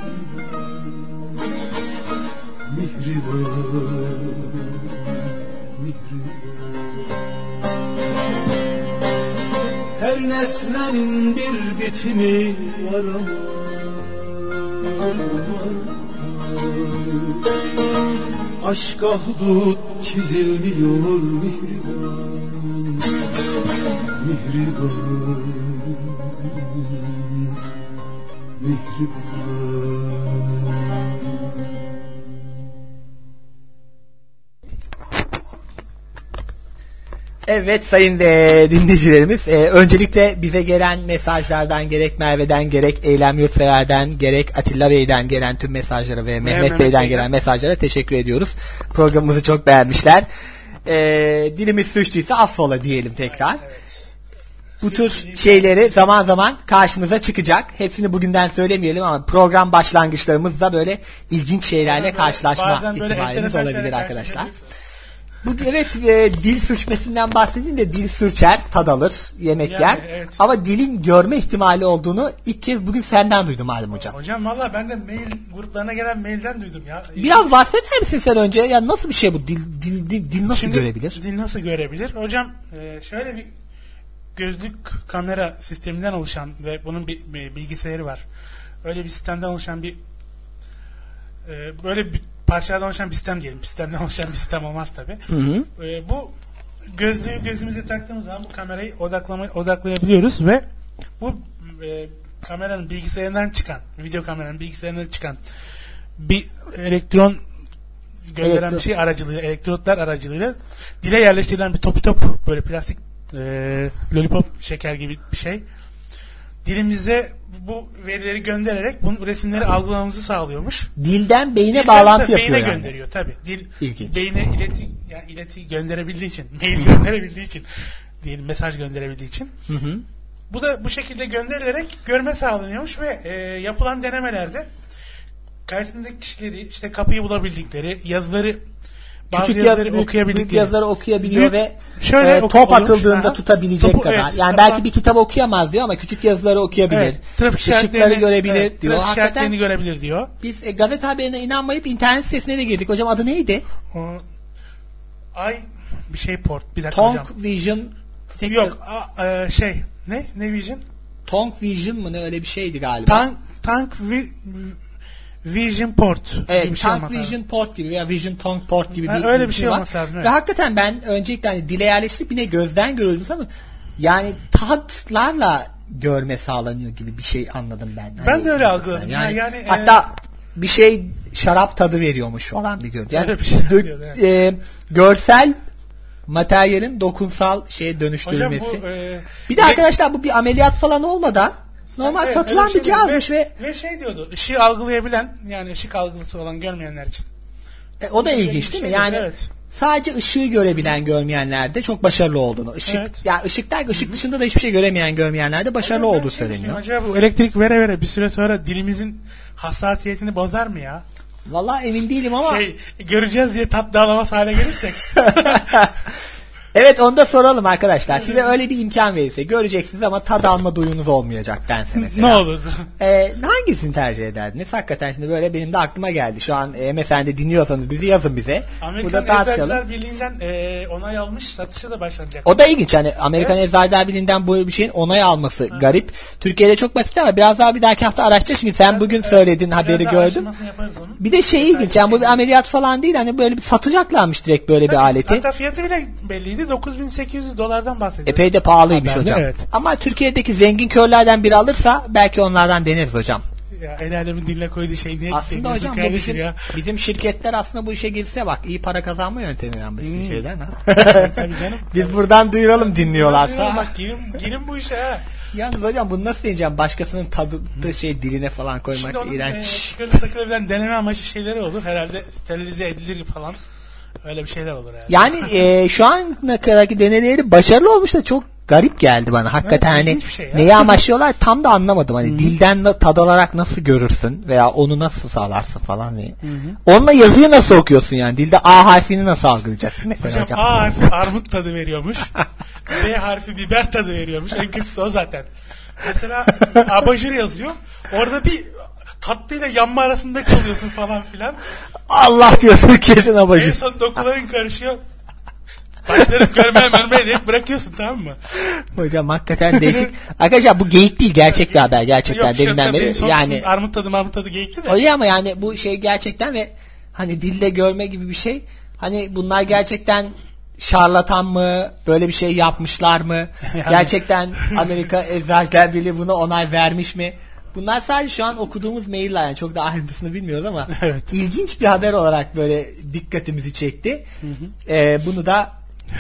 mihriban, mihriban. Her nesnenin bir bitimi var ama, var. Aşk ahdut çizilmiyor mihriban, mihriban, mihriban. Evet sayın dinleyicilerimiz, öncelikle bize gelen mesajlardan, gerek Merve'den, gerek Eylem Yurtsever'den, gerek Atilla Bey'den gelen tüm mesajlara ve Mehmet Bey'den gelen mesajlara teşekkür ediyoruz. Programımızı çok beğenmişler. Dilimiz suçluysa affola diyelim tekrar. Evet. Bu tür şeyleri zaman zaman karşınıza çıkacak. Hepsini bugünden söylemeyelim ama program başlangıçlarımızda böyle ilginç şeylerle karşılaşma ihtimalimiz olabilir arkadaşlar. Evet, dil sürçmesinden bahsedince dil sürçer, tad alır, yemek yani, yer. Evet. Ama dilin görme ihtimali olduğunu ilk kez bugün senden duydum Adem Hocam. Hocam valla ben de mail gruplarına gelen mailden duydum ya. Biraz bahseder misin sen önce? Ya nasıl bir şey bu? Dil nasıl görebilir? Dil nasıl görebilir? Hocam şöyle bir gözlük kamera sisteminden oluşan ve bunun bir bilgisayarı var. Öyle bir sistemden oluşan bir böyle bir parçalardan oluşan bir sistem diyelim. Sistemden oluşan bir sistem olmaz tabi. Bu gözlüğü gözümüze taktığımız zaman bu kamerayı odaklayabiliyoruz ve bu kameranın bilgisayarından çıkan, video kameranın bilgisayarından çıkan bir elektron gönderen bir şey aracılığıyla, elektrotlar aracılığıyla dile yerleştirilen bir top böyle plastik lollipop şeker gibi bir şey dilimize bu verileri göndererek bu resimleri algılamamızı sağlıyormuş. Dilden beyne bağlantı yapıyor beyne yani. Gönderiyor tabii. Dil İlginç. Beyne ileti gönderebildiği için, mail gönderebildiği için, diyelim mesaj gönderebildiği için. Bu da bu şekilde gönderilerek görme sağlanıyormuş ve yapılan denemelerde karşısındaki kişileri işte kapıyı bulabildikleri, yazıları bazı yazıları okuyabildikleri, büyük yazıları okuyabiliyor ve şöyle top atıldığında tutabilecek topu, kadar. Yani belki bir kitap okuyamaz diyor ama küçük yazıları okuyabilir. Evet, trafik ışıkları görebilir diyor. Trafik işaretlerini görebilir diyor. Biz gazete haberine inanmayıp internet sitesine de girdik. Hocam adı neydi? Bir şey port. Bir dakika hocam. Tonk Vision. Yok. Ne Vision? Tonk Vision mı ne öyle bir şeydi galiba. Vision Port. Evet, Tank Vision Port gibi veya Vision Tonk Port gibi öyle bir şey olması lazım. Evet. Ve hakikaten ben öncelikle hani dile yerleştirip yine gözden görüldüm ama yani tatlarla görme sağlanıyor gibi bir şey anladım ben. Ben hani de öyle algıladım. Yani hatta bir şey şarap tadı veriyormuş falan bir gördüm. Yani görsel materyalin dokunsal şeye dönüştürülmesi. Hocam bir de arkadaşlar bu bir ameliyat falan olmadan normal satılan bir cihazmış ve şey diyordu, ışığı algılayabilen, yani ışık algısı olan görmeyenler için. O da ilginç değil mi? Yani sadece ışığı görebilen görmeyenlerde çok başarılı olduğunu. Işık dışında da hiçbir şey göremeyen görmeyenlerde başarılı olduğu söyleniyor. Acaba bu elektrik vere bir süre sonra dilimizin hassasiyetini bozar mı ya? Vallahi emin değilim ama göreceğiz diye tat dağılamaz hale gelirsek. Evet, onu da soralım arkadaşlar. Size öyle bir imkan verirse göreceksiniz ama tad alma duyunuz olmayacak dense mesela. Ne olurdu? Hangisini tercih ederdiniz? Hakikaten şimdi böyle benim de aklıma geldi. Şu an MSN'de dinliyorsanız bizi yazın bize. Amerikan Eczacılar Birliği'nden onay almış, satışa da başlanacak. O da ilginç. Hani Amerikan Eczacılar Birliği'nden böyle bir şeyin onay alması garip. Türkiye'de çok basit ama biraz daha bir dahaki hafta araştır. Çünkü sen bugün söyledin, haberi gördüm. Bir de şey ilginç. Yani bu bir ameliyat falan değil. Hani böyle bir satacaklarmış direkt böyle bir aleti. Hatta fiyatı bile belliydi. $9.800'dan bahsediyor. Epey de pahalıymış hocam. Evet. Ama Türkiye'deki zengin körlerden biri alırsa belki onlardan deneriz hocam. Ya el alemin diline koyduğu şey niye? Aslında hocam bizim şirketler aslında bu işe girse bak iyi para kazanma yöntemi bir şeyden ha. Tabii canım. Biz buradan duyuralım dinliyorlarsa. Bak girin bu işe ha. Yalnız hocam bunu nasıl diyeceğim? Başkasının tadı diline falan koymak iğrenç. Çıkarı takılabilen deneme amaçlı şeyleri olur. Herhalde sterilize edilir falan. Öyle bir şeyler olur yani. Yani şu ana kadarki denemeleri başarılı olmuş da çok garip geldi bana. Hakikaten hani şey neyi amaçlıyorlar tam da anlamadım. Hani dilden tad olarak nasıl görürsün veya onu nasıl sağlarsın falan diye. Onunla yazıyı nasıl okuyorsun yani? Dilde A harfini nasıl algılayacaksın mesela hocam? A harfi armut tadı veriyormuş. B harfi biber tadı veriyormuş. En kötüsü o zaten. Mesela abajur yazıyor. Orada bir tatlıyla yanma arasında kalıyorsun falan filan. Allah diyorsun kesin abajur. En son dokuların karışıyor. Başlarım görmeye deyip bırakıyorsun, tamam mı? Hocam hakikaten değişik. Arkadaşlar bu geyik değil, gerçek bir haber gerçekten. Yok, deminden beri. Yani armut tadı geyikti de. Hocam ama yani bu şey gerçekten ve hani dilde görme gibi bir şey. Hani bunlar gerçekten şarlatan mı? Böyle bir şey yapmışlar mı? Yani. Gerçekten Amerika Eczacılar Birliği buna onay vermiş mi? Bunlar sadece şu an okuduğumuz mailler, yani çok da ayrıntısını bilmiyoruz ama evet. İlginç bir haber olarak böyle dikkatimizi çekti. Bunu da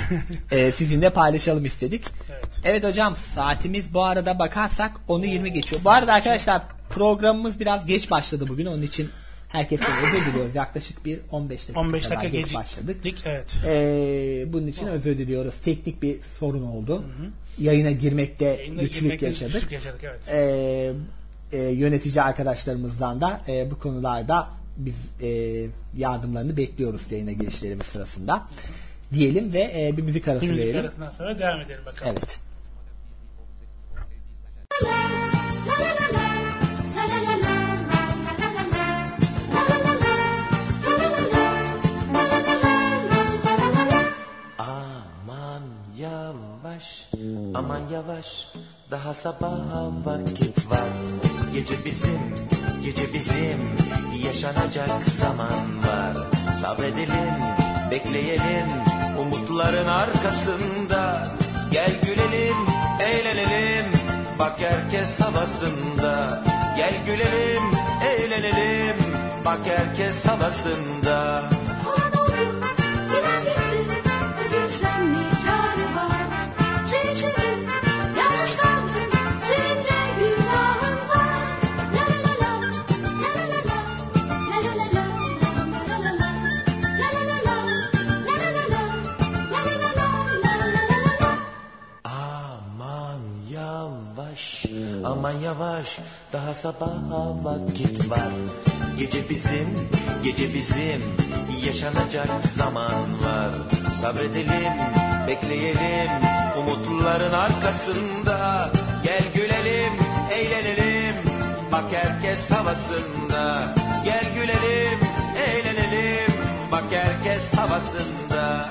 sizinle paylaşalım istedik. Evet hocam, saatimiz bu arada bakarsak 10:20 geçiyor. Bu arada arkadaşlar programımız biraz geç başladı bugün, onun için herkesten özür diliyoruz. Yaklaşık bir 15 dakika geç başladık. Evet. Bunun için özür diliyoruz. Teknik bir sorun oldu. Yayına girmekte güçlük yaşadık. Evet. Yönetici arkadaşlarımızdan da bu konularda biz yardımlarını bekliyoruz yayına girişlerimiz sırasında diyelim ve bir müzik arası verelim. Müzik arasından sonra devam edelim bakalım. Evet. Aman yavaş, aman yavaş, daha sabaha vakit var. Gece bizim yaşanacak zaman var. Sabredelim, bekleyelim, umutların arkasında. Gel gülelim, eğlenelim, bak herkes havasında. Gel gülelim, eğlenelim, bak herkes havasında. Aman yavaş, daha sabaha vakit var. Gece bizim yaşanacak zaman var. Sabredelim, bekleyelim, umutların arkasında. Gel gülelim, eğlenelim, bak herkes havasında. Gel gülelim, eğlenelim, bak herkes havasında.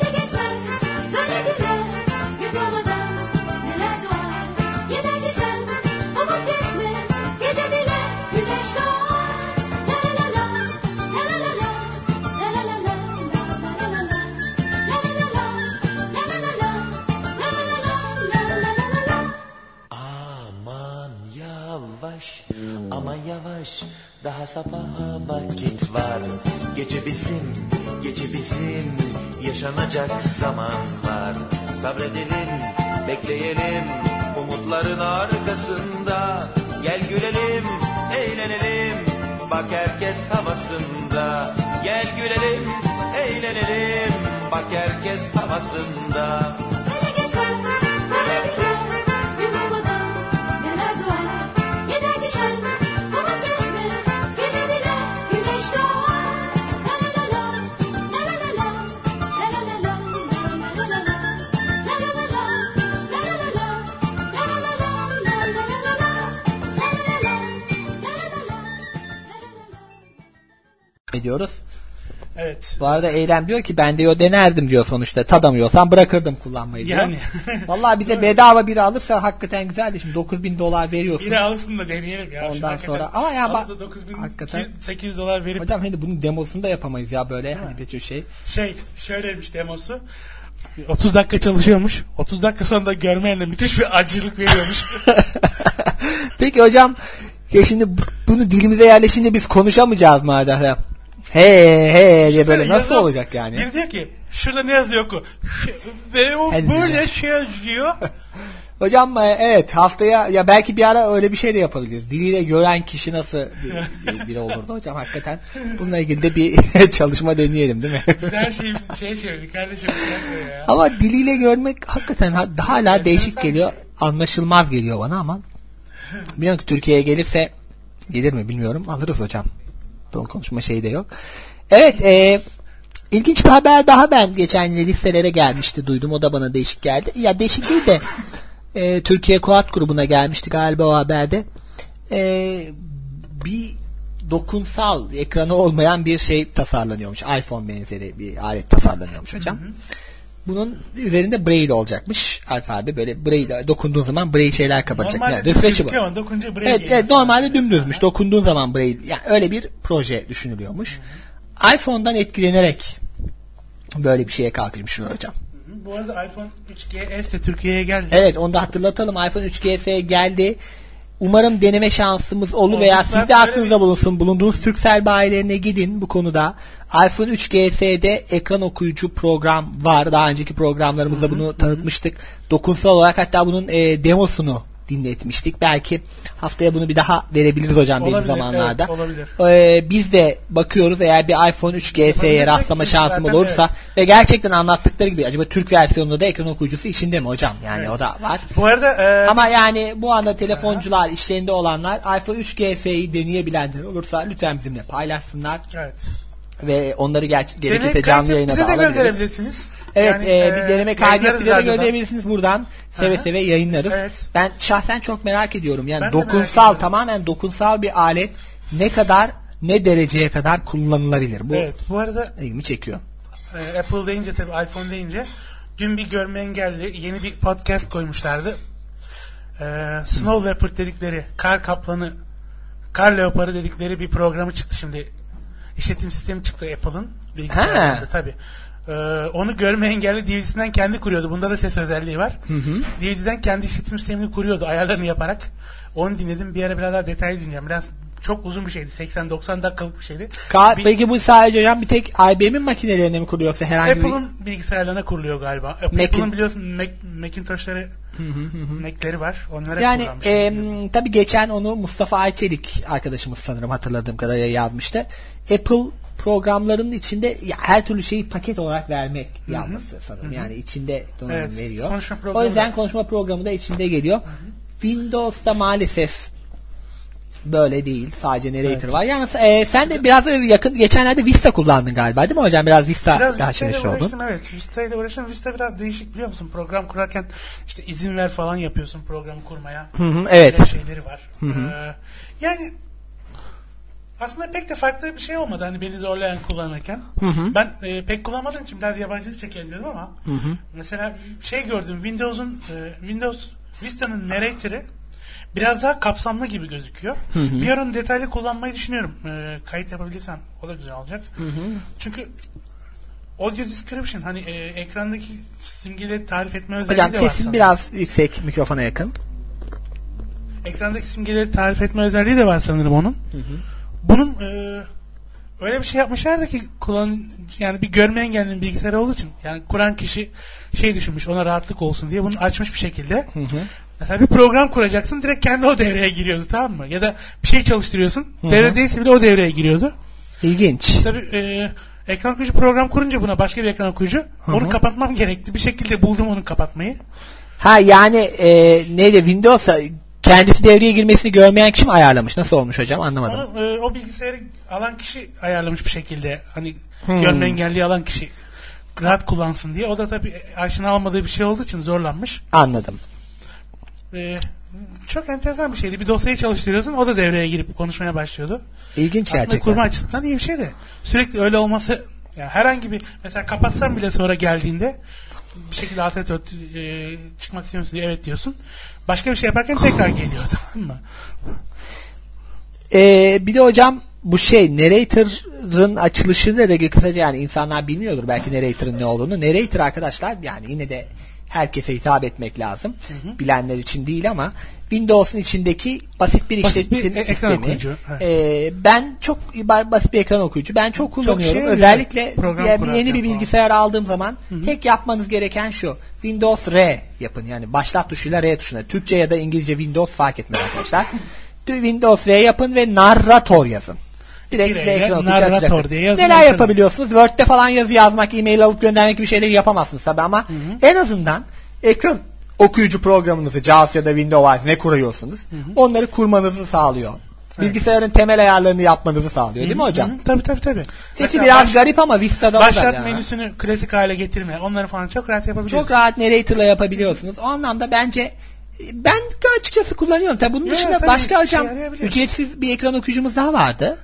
Aman yavaş, daha sabaha vakit var. Gece bizim yaşanacak zaman var. Sabredelim, bekleyelim, umutların arkasında. Gel gülelim, eğlenelim, bak herkes havasında. Gel gülelim, eğlenelim, bak herkes havasında. ediyoruz. Evet. Bu arada Eylem diyor ki ben diyor denerdim diyor sonuçta. Tadamıyorsam bırakırdım kullanmayı diyor. Yani. Vallahi bize bedava biri alırsa hakikaten güzeldi. Şimdi $9.000 veriyorsun. Biri alırsın da deneyelim ya. Ondan sonra ama ya bak hakikaten $800 verip. Hocam şimdi bunun demosunu da yapamayız ya böyle hani bir şey. Şöyleymiş demosu. 30 dakika çalışıyormuş. 30 dakika sonra da görmeyenle müthiş bir acılık veriyormuş. Peki hocam ya şimdi bunu dilimize yerleşince biz konuşamayacağız mı hala? He diye böyle nasıl olacak yani? Bir diyor ki şurada ne yazıyor ki? Ve o böyle şey yazıyor. Hocam evet haftaya ya belki bir ara öyle bir şey de yapabiliriz. Diliyle gören kişi nasıl biri olurdu hocam hakikaten. Bununla ilgili de bir çalışma deneyelim değil mi? Biz her şeyi çevirdik kardeşim. Ya. Ama diliyle görmek hakikaten hala değişik geliyor. Anlaşılmaz geliyor bana ama. Bilmiyorum ki Türkiye'ye gelirse gelir mi bilmiyorum. Alırız hocam. Doğru konuşma şeyi de yok. Evet ilginç bir haber daha ben geçen listelere gelmişti. Duydum o da bana değişik geldi. Ya değişik değil de Türkiye Kuat grubuna gelmişti galiba o haberde. Bir dokunsal ekranı olmayan bir şey tasarlanıyormuş. iPhone benzeri bir alet tasarlanıyormuş hocam. Bunun üzerinde Braille olacakmış. Alfabe böyle Braille dokunduğun zaman Braille şeyler kapatacak. Normalde yani, gözüküyor ama dokunca Braille evet, normalde dümdüzmüş. Dokunduğun zaman Braille. Yani öyle bir proje düşünülüyormuş. iPhone'dan etkilenerek böyle bir şeye kalkışmışlar hocam. Bu arada iPhone 3GS de Türkiye'ye geldi. Evet onu da hatırlatalım. iPhone 3GS geldi. Umarım deneme şansımız olur veya siz de aklınızda bulunsun. Bulunduğunuz Turkcell bayilerine gidin bu konuda. iPhone 3GS'de ekran okuyucu program var. Daha önceki programlarımızda bunu tanıtmıştık. Dokunsal olarak hatta bunun demosunu dinletmiştik. Belki haftaya bunu bir daha verebiliriz hocam belli zamanlarda. Evet, biz de bakıyoruz eğer bir iPhone 3GS'ye rastlama şansım olursa ve gerçekten anlattıkları gibi acaba Türk versiyonunda da ekran okuyucusu içinde mi hocam? Yani o da var. Bu arada ama yani bu anda telefoncular işlerinde olanlar iPhone 3GS'yi deneyebilenler olursa lütfen bizimle paylaşsınlar. Evet. Ve onları gerekirse canlı yayına da alabiliriz. Bize de gönderebilirsiniz. Evet bir deneme kaydı bize de gönderebilirsiniz buradan. Seve seve yayınlarız. Evet. Ben şahsen çok merak ediyorum. Yani dokunsal tamamen dokunsal bir alet ne dereceye kadar kullanılabilir? Bu bu arada ilgimi çekiyor. Apple deyince tabii iPhone deyince dün bir görme engelli yeni bir podcast koymuşlardı. Snow Leopard dedikleri kar kaplanı kar leoparı dedikleri bir programı çıktı şimdi. İşletim sistemi çıktı Apple'ın bilgisayarında tabii. Onu görme engelli DVD'sinden kendi kuruyordu. Bunda da ses özelliği var. DVD'den kendi işletim sistemini kuruyordu ayarlarını yaparak. Onu dinledim. Bir ara biraz daha detaylı dinleyeceğim. Biraz çok uzun bir şeydi. 80-90 dakikalık bir şeydi. Peki bu sadece hocam bir tek IBM'in makinelerine mi kuruluyor yoksa herhangi Apple'ın bilgisayarlarına kuruluyor galiba. Apple'ın biliyorsun Macintosh'ları Mac'leri var. Onlara yani tabii geçen onu Mustafa Ayçelik arkadaşımız sanırım hatırladığım kadarıyla yazmıştı. Apple programlarının içinde her türlü şeyi paket olarak vermek yanlısı sanırım. Yani içinde donanım veriyor. O yüzden konuşma programı da içinde geliyor. Windows'ta maalesef böyle değil. Sadece narrator var. Yalnız sen de biraz geçenlerde Vista kullandın galiba değil mi hocam? Biraz Vista daha şaşırtıcı oldun. Evet. Vista ile uğraştım. Vista biraz değişik biliyor musun? Program kurarken işte izin ver falan yapıyorsun programı kurmaya. Evet. Böyle şeyleri var. Yani aslında pek de farklı bir şey olmadı hani beni zorlayan kullanırken. Ben pek kullanmadığım için biraz yabancılık çekelim dedim ama mesela gördüm Windows Vista'nın narrator'ı biraz daha kapsamlı gibi gözüküyor. Bir ara detaylı kullanmayı düşünüyorum. Kayıt yapabilirsem o da güzel olacak. Çünkü audio description hani ekrandaki simgeleri tarif etme özelliği hocam, de var. Hocam sesin biraz yüksek, mikrofona yakın. Ekrandaki simgeleri tarif etme özelliği de var sanırım onun. Bunun öyle bir şey yapmışlardı ki yani bir görme engellinin bilgisayarı olduğu için yani kuran kişi düşünmüş ona rahatlık olsun diye bunu açmış bir şekilde. Mesela bir program kuracaksın direkt kendi o devreye giriyordu tamam mı? Ya da bir şey çalıştırıyorsun devredeyse bile o devreye giriyordu. İlginç. Tabii ekran okuyucu program kurunca buna başka bir ekran okuyucu onu kapatmam gerekti. Bir şekilde buldum onu kapatmayı. Yani neyle Windows'a kendisi devreye girmesini görmeyen kişi mi ayarlamış? Nasıl olmuş hocam? Anlamadım. Onu, o bilgisayarı alan kişi ayarlamış bir şekilde. Hani görme engelli alan kişi rahat kullansın diye. O da tabii aşina almadığı bir şey olduğu için zorlanmış. Anladım. çok enteresan bir şeydi. Bir dosyayı çalıştırıyorsun, o da devreye girip konuşmaya başlıyordu. İlginç aslında gerçekten. kurma açısından iyi bir şeydi. Sürekli öyle olması, yani herhangi bir, mesela kapatsan bile sonra geldiğinde bir şekilde alternatif çıkmak istiyorsun diye evet diyorsun. Başka bir şey yaparken tekrar geliyor, tamam mı? Bir de hocam bu narrator'ın açılışıyla ilgili kısaca, yani insanlar bilmiyordur belki narrator'ın ne olduğunu. Narrator arkadaşlar, yani yine de herkese hitap etmek lazım. Bilenler için değil ama Windows'un içindeki basit bir işletim sistemi. Evet. Ben çok basit bir ekran okuyucu. Ben çok kullanıyorum. Özellikle yeni bir bilgisayar aldığım zaman tek yapmanız gereken şu: Windows R yapın. Yani başlat tuşuyla R tuşuna. Türkçe ya da İngilizce Windows fark etmez arkadaşlar. Windows R yapın ve narrator yazın. Direkt size ekran okuyucu açacak. Neler yapabiliyorsunuz? Word'de falan yazı yazmak, e-mail alıp göndermek gibi şeyleri yapamazsınız tabi ama en azından ekran okuyucu programınızı, JAWS ya da Windows ne kuruyorsunuz? Onları kurmanızı sağlıyor. Bilgisayarın temel ayarlarını yapmanızı sağlıyor, değil mi hocam? Tabii. Sesi mesela biraz garip ama Vista'da başlat yani. Menüsünü klasik hale getirme. Onları falan çok rahat yapabiliyorsunuz. Çok rahat narrator'la yapabiliyorsunuz. O anlamda bence ben açıkçası kullanıyorum. Tabii bunun dışında başka hocam ücretsiz bir ekran okuyucumuz daha vardı.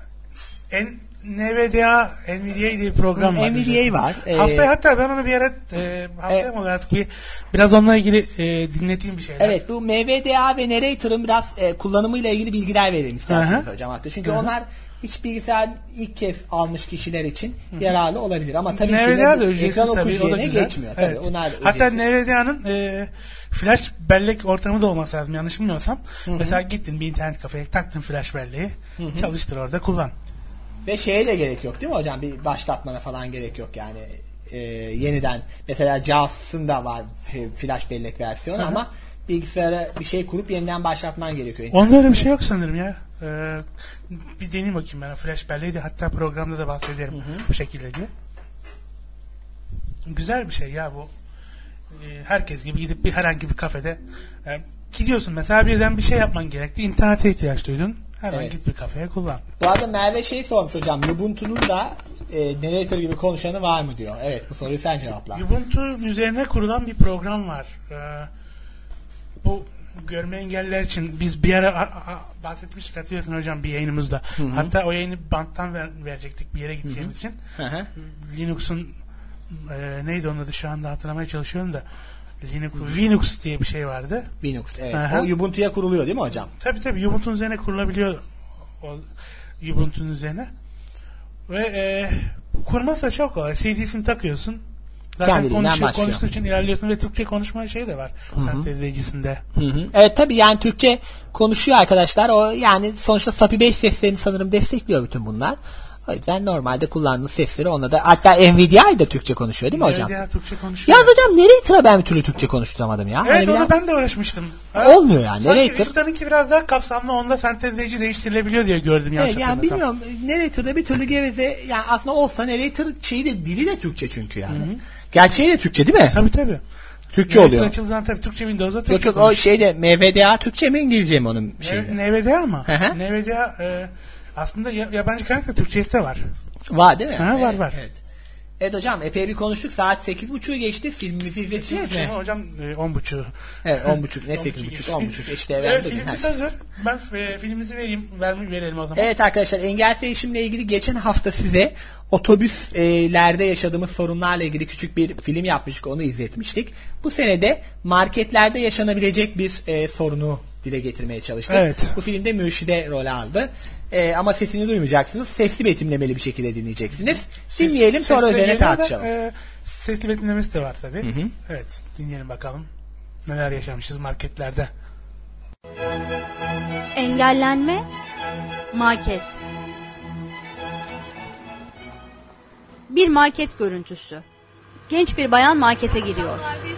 NVDA diye bir program var. NVDA var. Haftaya hatta ben onu bir ara haftaya mı artık biraz onunla ilgili dinleteyim bir şeyler. Evet, bu NVDA ve Narrator'ın biraz kullanımıyla ilgili bilgiler verelim isterseniz hocam hatta. Çünkü onlar hiç bilgisayar ilk kez almış kişiler için yararlı olabilir ama tabii NVDA ki ekran okuyucu yerine geçmiyor. Evet. Tabii, hatta NVDA'nın flash bellek ortamı da olması lazım, yanlış bilmiyorsam. Mesela gittin bir internet kafeye, taktın flash belleği, çalıştır orada, kullan. Ve şeye de gerek yok değil mi hocam? Bir başlatmana falan gerek yok yani. Yeniden mesela JAWS'ın da var flash bellek versiyonu ama bilgisayara bir şey kurup yeniden başlatman gerekiyor. Onda öyle bir şey yok sanırım ya. Bir deneyim bakayım ben. Flash belleği de hatta programda da bahsederim bu şekilde diye. Güzel bir şey ya bu. Herkes gibi gidip herhangi bir kafede gidiyorsun mesela, birden bir şey yapman gerekti. İnternete ihtiyaç duydun. Hemen git bir kafeye kullan. Bu arada Merve sormuş hocam. Ubuntu'nun da narrator gibi konuşanı var mı diyor. Evet, bu soruyu sen cevapla. Ubuntu üzerine kurulan bir program var. Bu görme engelliler için biz bir ara bahsetmiştik, hatırlıyorsun hocam bir yayınımızda. Hatta o yayını banttan verecektik bir yere gideceğimiz için. Linux'un neydi onun adı, şu anda hatırlamaya çalışıyorum da. Linux diye bir şey vardı. Linux, evet. O Ubuntu'ya kuruluyor değil mi hocam? Tabii Ubuntu'nun üzerine kurulabiliyor. Ubuntu'nun üzerine. Ve kurması da çok kolay. CD'sini takıyorsun. Zaten konuştuğu için ilerliyorsun ve Türkçe konuşma şeyi de var. Sentezleyicisinde. Evet tabii, yani Türkçe konuşuyor arkadaşlar. O yani sonuçta SAPI 5 seslerini sanırım destekliyor bütün bunlar. O yüzden normalde kullandığınız sesleri ona da, hatta NVIDIA da Türkçe konuşuyor değil mi hocam? NVIDIA Türkçe konuşuyor. Yalnız hocam Narrator'a ben bir türlü Türkçe konuşturamadım ya. Evet, onu ben de uğraşmıştım. Olmuyor yani. Sanki Vista'nınki biraz daha kapsamlı, onda sentezleyici değiştirilebiliyor diye gördüm. Evet, yani bilmiyorum, Narrator'da bir türlü geveze, yani aslında olsa Narrator dili de Türkçe çünkü yani. Gerçeği de Türkçe değil mi? Tabii. Türkçe oluyor. Açıldığında tabii Türkçe, Windows'da Türkçe. Yok o MVDA Türkçe mi İngilizce mi onun şeyi? NVDA mı? NVDA aslında yabancı kaynakta Türkçesi de var. Var değil mi? Var. Evet hocam, epey bir konuştuk. Saat 8.30'u geçti. Filmimizi izleyeceğiz mi? Hocam 10.30. Evet 10.30 ne 8.30 10.30 işte. Evet, filmimiz hazır. Ben filmimizi verelim o zaman. Evet arkadaşlar, engelsiz erişimle ilgili geçen hafta size otobüslerde yaşadığımız sorunlarla ilgili küçük bir film yapmıştık. Onu izletmiştik. Bu sene de marketlerde yaşanabilecek bir sorunu dile getirmeye çalıştık. Evet. Bu filmde Mürşide rol aldı. Ama sesini duymayacaksınız. Sesli betimlemeli bir şekilde dinleyeceksiniz. Dinleyelim, sonra üzerine tartışalım. Sesli betimlemesi de var tabii. Evet, dinleyelim bakalım neler yaşamışız marketlerde. Engellenme, market. Bir market görüntüsü. Genç bir bayan markete giriyor.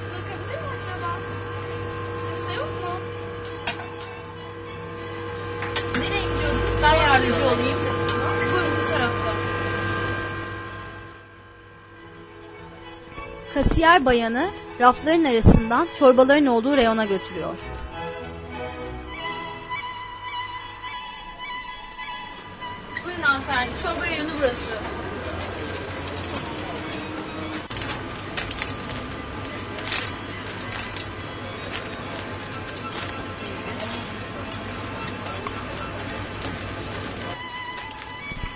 Ben yardımcı olayım. Buyurun, bu tarafta. Kasiyer bayanı rafların arasından çorbaların olduğu reyona götürüyor. Buyurun hanımefendi, çorba reyonu burası.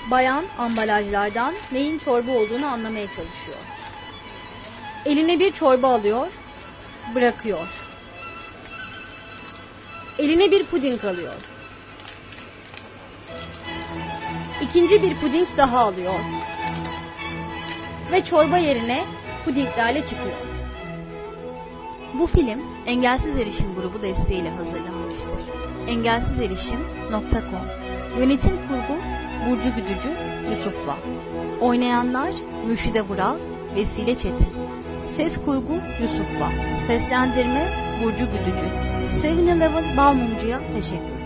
Bayan ambalajlardan neyin çorba olduğunu anlamaya çalışıyor. Eline bir çorba alıyor, bırakıyor. Eline bir puding alıyor. İkinci bir puding daha alıyor. Ve çorba yerine pudinglerle çıkıyor. Bu film Engelsiz Erişim grubu desteğiyle hazırlanmıştır. Engelsizerişim.com. Yönetim kurgu Burcu Güdücü, Yusuf'la. Oynayanlar Mürşide Vural, Vesile Çetin. Ses kurgu Yusuf'la. Seslendirme Burcu Güdücü. 7-Eleven Balmumcu'ya teşekkürler.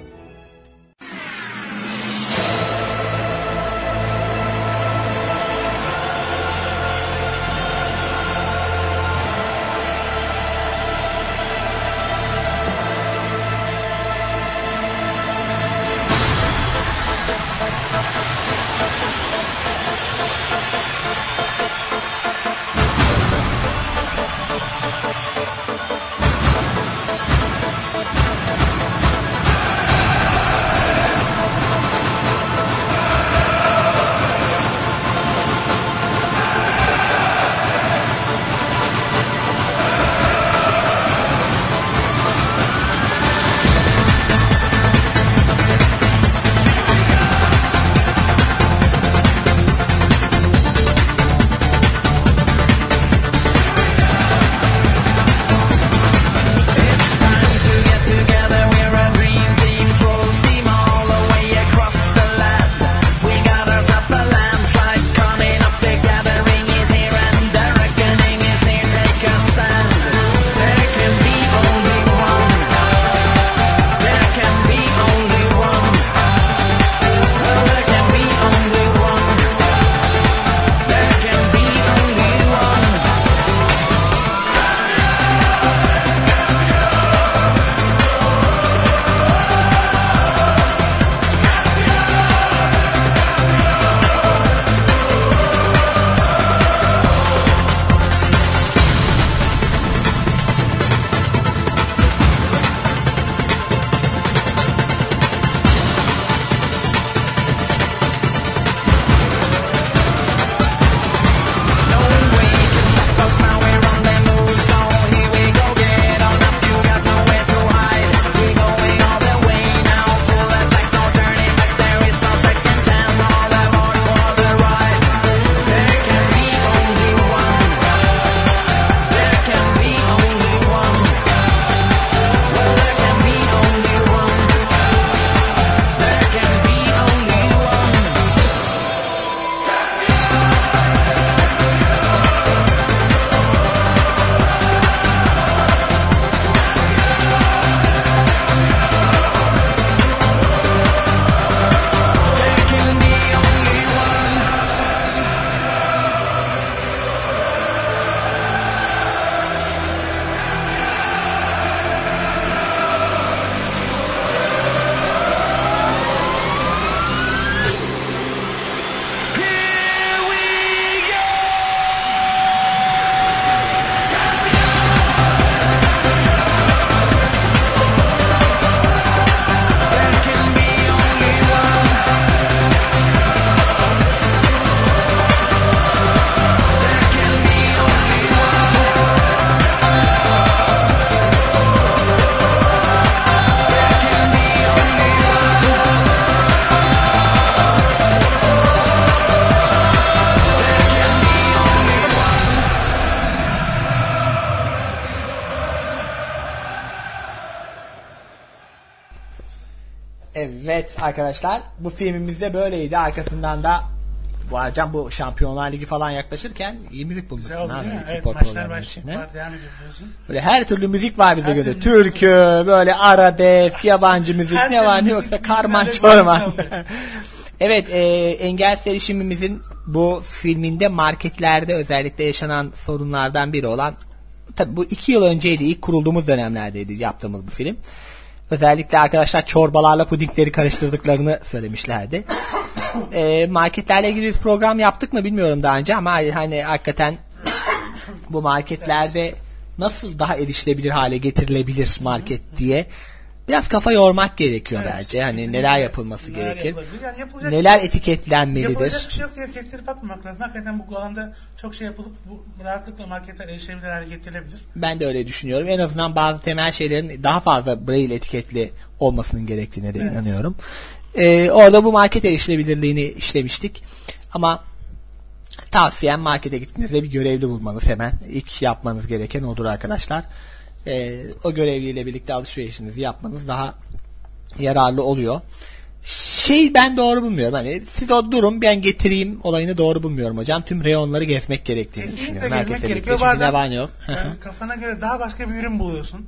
Evet arkadaşlar, bu filmimiz de böyleydi. Arkasından da bu Ercan, bu Şampiyonlar Ligi falan yaklaşırken iyi müzik bulmuşsun abi. Evet, maçlar var, devam ediyorsun. Böyle her türlü müzik var bize göre. Türkü, böyle arabesk, yabancı müzik, her ne var ne yoksa karman çorman. Evet, Engelsiz Erişimimizin bu filminde marketlerde özellikle yaşanan sorunlardan biri olan, tabi bu 2 yıl önceydi, ilk kurulduğumuz dönemlerdeydi yaptığımız bu film. Özellikle arkadaşlar çorbalarla pudingleri karıştırdıklarını söylemişlerdi. Marketlerle ilgili bir program yaptık mı bilmiyorum daha önce, ama hani hakikaten bu marketlerde nasıl daha erişilebilir hale getirilebilir market diye biraz kafa yormak gerekiyor Evet, bence. Hani kesinlikle. neler yapılması gerekir. Yani yapılacak, neler etiketlenmelidir. yapılacak bir şey yok diye kestirip atmamak lazım. Hakikaten bu alanda çok şey yapılıp bu rahatlıkla marketler erişebilir hale getirilebilir. Ben de öyle düşünüyorum. En azından bazı temel şeylerin daha fazla Braille etiketli olmasının gerektiğine de inanıyorum. Orada bu market erişilebilirliğini işlemiştik. Ama tavsiyem markete gittiğinizde bir görevli bulmanız hemen. İlk yapmanız gereken odur arkadaşlar. O görevliyle birlikte alışverişinizi yapmanız daha yararlı oluyor. Ben doğru bulmuyorum. Hani siz o durum ben getireyim olayını doğru bulmuyorum hocam. Tüm reyonları gezmek gerektiğini Kesinlikle düşünüyorum. gezmek Herkese gerekiyor. çünkü ne var ne yok. Yani kafana göre daha başka bir ürün buluyorsun.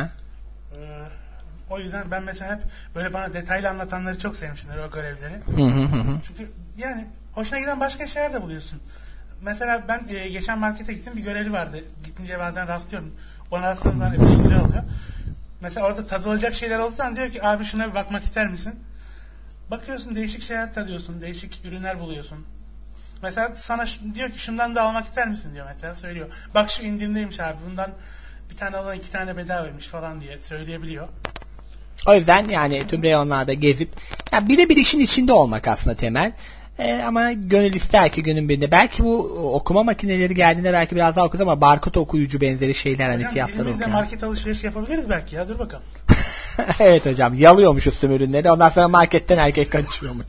O yüzden ben mesela hep böyle bana detaylı anlatanları çok sevmişimdir, o görevleri. Çünkü yani hoşuna giden başka şeyler de buluyorsun. Mesela ben geçen markete gittim, bir görevli vardı. Gittince bazen rastlıyorum. Ona rastladığımda epey güzel oluyor. Mesela orada tadılacak şeyler olsa diyor ki abi şuna bir bakmak ister misin? Bakıyorsun, değişik şeyler tadıyorsun, değişik ürünler buluyorsun. Mesela sana diyor ki şundan da almak ister misin diyor mesela, söylüyor. Bak şu indirimdeymiş abi, bundan bir tane alan 2 tane bedavaymış falan diye söyleyebiliyor. O yüzden yani tüm reyonlarda gezip yani birebir işin içinde olmak aslında temel. Ama gönül ister ki günün birinde belki bu okuma makineleri geldiğinde belki biraz daha okuruz ama barkod okuyucu benzeri şeyler hani fiyatları okuyor. Elimizde market alışveriş yapabiliriz belki ya, dur bakalım. Evet hocam, yalıyormuşuz tüm ürünleri, ondan sonra marketten erkek kaçıyormuş.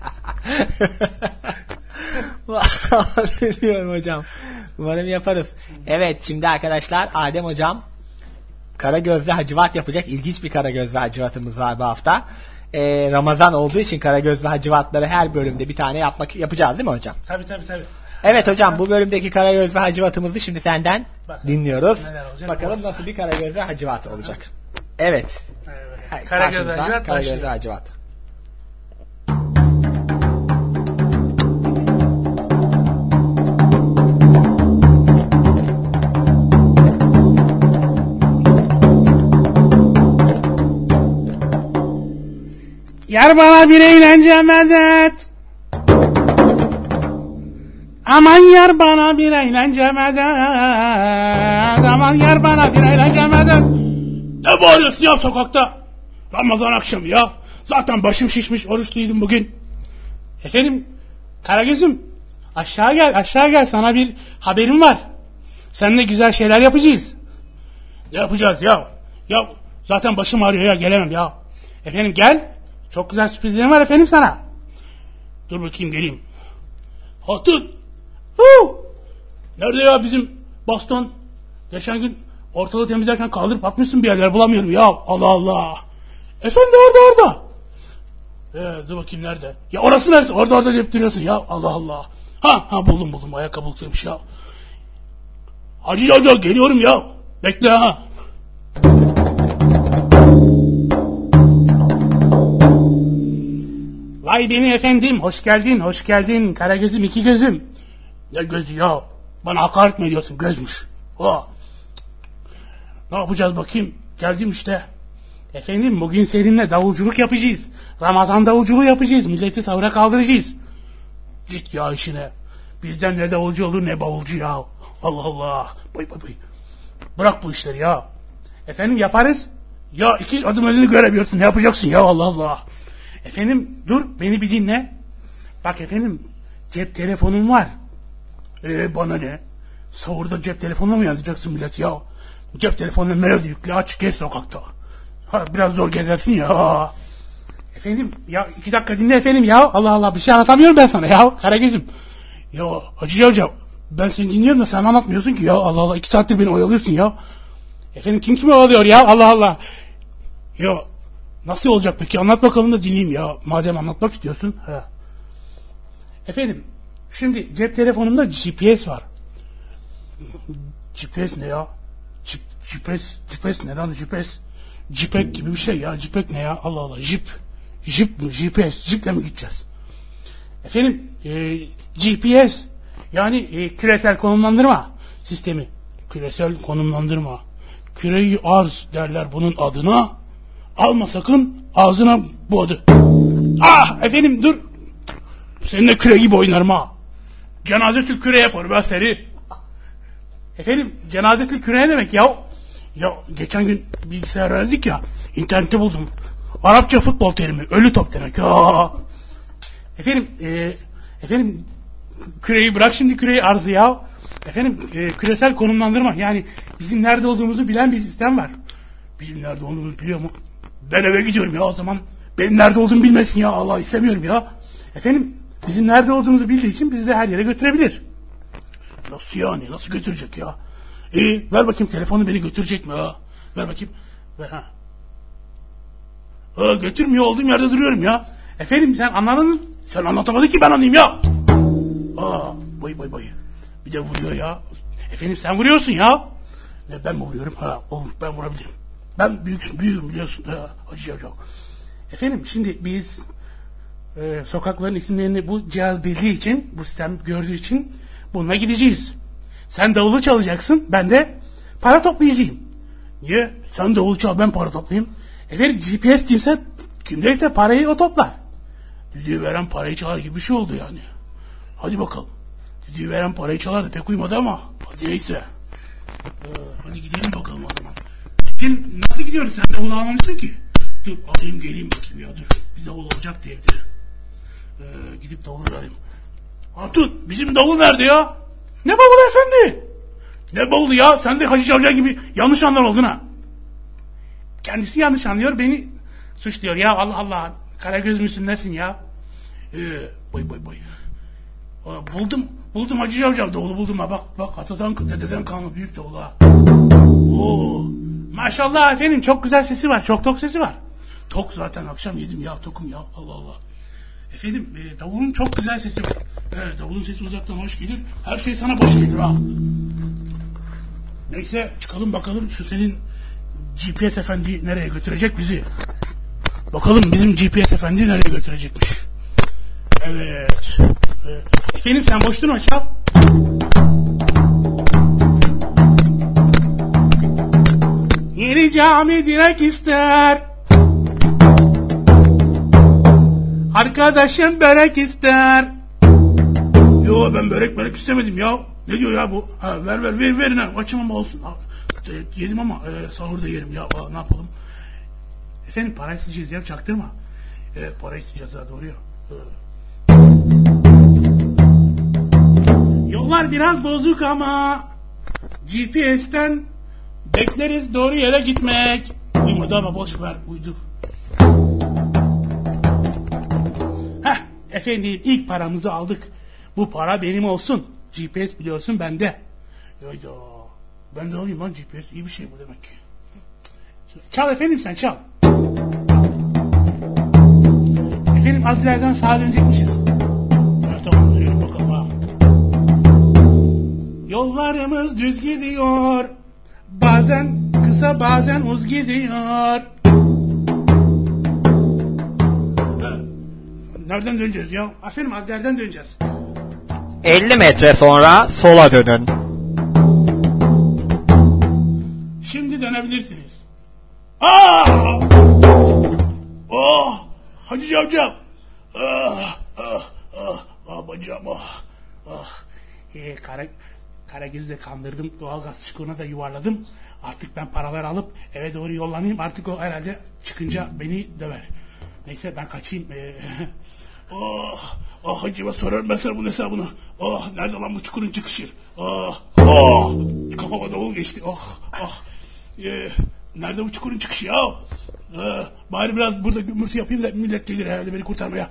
Bilmiyorum hocam, umarım yaparız. Evet, şimdi arkadaşlar Adem hocam Karagözlü Hacivat yapacak. İlginç bir Karagözlü Hacivatımız var bu hafta. Ramazan olduğu için Karagözlü Hacivatları her bölümde bir tane yapacağız değil mi hocam? Tabii. Evet hocam, bu bölümdeki Karagözlü Hacivatımızı şimdi senden dinliyoruz. Bakalım nasıl bir Karagözlü Hacivat olacak. Evet. Karagözlü Hacivat. Yar bana bir eğlence medet. Aman yar bana bir eğlence medet. Aman yar bana bir eğlence medet. Ne bağırıyorsun ya sokakta? Ramazan akşamı ya. Zaten başım şişmiş, oruçluydum bugün. Efendim Karagöz'üm, aşağı gel, sana bir haberim var. Seninle güzel şeyler yapacağız. Ne yapacağız ya? Ya zaten başım ağrıyor ya, gelemem ya. Efendim gel. Çok güzel sürprizlerim var efendim sana. Dur bakayım geleyim. Hatun. Nerede ya bizim baston? Geçen gün ortalığı temizlerken kaldırıp atmışsın bir yerler, bulamıyorum ya. Allah Allah. Efendim orada. Dur bakayım nerede? Ya orası neresi? Orada deyip duruyorsun ya. Allah Allah. Ha buldum. Ayakkabılıklıymış ya. Hacı geliyorum ya. Bekle ha. Vay benim efendim, hoş geldin Karagöz'üm, iki gözüm. Ne gözü ya, bana hakaret mi ediyorsun, gözmüş. Ne yapacağız bakayım, geldim işte. Efendim bugün seninle davulculuk yapacağız. Ramazan davulculuğu yapacağız, milleti sahura kaldıracağız. Git ya işine, bizden ne davulcu olur ne bavulcu ya. Allah Allah, bay. Bırak bu işleri ya. Efendim yaparız. Ya 2 adım önünü göremiyorsun, ne yapacaksın ya, Allah Allah. Efendim dur, beni bir dinle. Bak efendim, cep telefonum var. Bana ne? Sahurda cep telefonuna mı yazacaksın millet ya? Cep telefonuna melodi yükle, aç gez sokakta. Biraz zor gezersin ya. Efendim ya 2 dakika dinle efendim ya. Allah Allah, bir şey anlatamıyorum ben sana ya Karagöz'üm. Ya Hacı ben seni dinliyorum da sen anlatmıyorsun ki ya. Allah Allah, 2 saattir beni oyalıyorsun ya. Efendim kim kimi oyalıyor ya, Allah Allah. Ya nasıl olacak peki? Anlat bakalım da dinleyeyim ya. Madem anlatmak istiyorsun. Efendim, şimdi cep telefonumda GPS var. GPS ne ya? GPS ne lan? Jipek gibi bir şey ya. Jipek ne ya? Allah Allah. Jip mi? GPS. Jiple mi gideceğiz? Efendim, GPS yani küresel konumlandırma sistemi. Küresel konumlandırma. Küreyi arz derler bunun adına. Alma sakın ağzına bu adı. Efendim dur. Seninle küre gibi oynarım ha. Cenazetül küre yaparım ben seni. Efendim cenazetül küre ne demek ya? Ya geçen gün bilgisayar öğrendik ya. İnternette buldum. Arapça futbol terimi. Ölü top demek. Aa. Efendim küreyi bırak şimdi, küreyi arzı ya. Efendim küresel konumlandırma, yani bizim nerede olduğumuzu bilen bir sistem var. Bizim nerede olduğumuzu biliyor mu? Ben eve gidiyorum ya o zaman. Benim nerede olduğumu bilmesin ya, Allah istemiyorum ya. Efendim bizim nerede olduğumuzu bildiği için bizi de her yere götürebilir. Nasıl yani, nasıl götürecek ya? Ver bakayım telefonu, beni götürecek mi ha? Ver bakayım. Ver ha. Götürmüyor, olduğum yerde duruyorum ya. Efendim sen anladın mı? Sen anlatamadın ki ben anlayayım ya. Boy. Bir de vuruyor ya. Efendim sen vuruyorsun ya. Ne, ben mi vuruyorum? Olur, ben vurabilirim. Ben büyüğüm biliyorsun. Hocam. Efendim şimdi biz sokakların isimlerini bu cihaz bildiği için, bu sistem gördüğü için bununla gideceğiz. Sen davulu çalacaksın, ben de para toplayacağım. Niye? Sen davulu çal, ben para toplayayım. Efendim GPS kimdeyse parayı o toplar. Düdüğü veren parayı çalar gibi bir şey oldu yani. Hadi bakalım. Düdüğü veren parayı çalar da pek uymadı ama. Hadi neyse. Hadi gidelim bakalım o zaman. Efendim nasıl gidiyoruz? Sen davulu almamışsın ki. Dur alayım geleyim bakayım ya, dur. Bir davul olacaktı evde. Gidip davulu alayım. Hatun bizim davul nerede ya? Ne bavulu efendi? Ne bavulu ya? Sen de Hacı Cavcav gibi yanlış anlar oldun ha. Kendisi yanlış anlıyor, beni suçluyor ya. Allah Allah, Karagöz müsün nesin ya? Boy. Buldum Hacı Cavcav davulu buldum ha. Bak atadan dededen kalma büyük davul ha. Maşallah efendim, çok güzel sesi var, çok tok sesi var. Tok zaten, akşam yedim ya, tokum ya, Allah. Efendim davulun çok güzel sesi var. Davulun sesi uzaktan hoş gelir, her şey sana boş gelir ha. Neyse çıkalım bakalım, şu senin GPS efendi nereye götürecek bizi? Bakalım bizim GPS efendi nereye götürecekmiş. Evet. Efendim sen boş durma, çal. Yeni cami direk ister, arkadaşım börek ister. Yo ben börek istemedim ya. Ne diyor ya bu? Verin ha. Açım ama olsun. Yedim ama sahurda yerim ya. Ne yapalım? Efendim para isteyeceğiz ya, çaktırma. Para isteyeceğiz daha, doğru ya. Yollar biraz bozuk ama GPS'ten bekleriz doğru yere gitmek. Uymadı ama boş ver, uydu. Efendim ilk paramızı aldık. Bu para benim olsun. GPS biliyorsun bende. Hayda. Ben de alayım lan GPS. İyi bir şey bu demek ki. Çal efendim, sen çal. Efendim az ileriden sağa dönecekmişiz. Tamam, dönelim bakalım ha. Yollarımız düz gidiyor. Bazen kısa bazen uz gidiyor. Nereden döneceğiz ya? Efendim az ileriden döneceğiz. 50 metre sonra sola dönün. Şimdi dönebilirsiniz. Hacı Cavcav. Bacağım. Karagöz'ü kandırdım. Doğalgaz çukuruna da yuvarladım. Artık ben paraları alıp eve doğru yollanayım. Artık o herhalde çıkınca beni döver. Neyse ben kaçayım. Hacıma sorarım ben sana bunun hesabını. Nerede lan bu çukurun çıkışı? Kafama davul geçti. Nerede bu çukurun çıkışı ya? Bari biraz burada gümürtü yapayım da millet gelir herhalde beni kurtarmaya.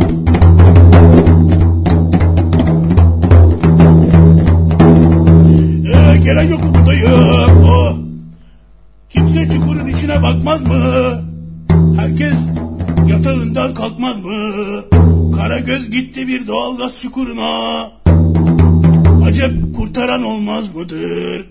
Gelen yok mu buradayım? Kimse çukurun içine bakmaz mı? Herkes yatağından kalkmaz mı? Karagöz gitti bir doğalgaz çukuruna. Acep kurtaran olmaz mıdır?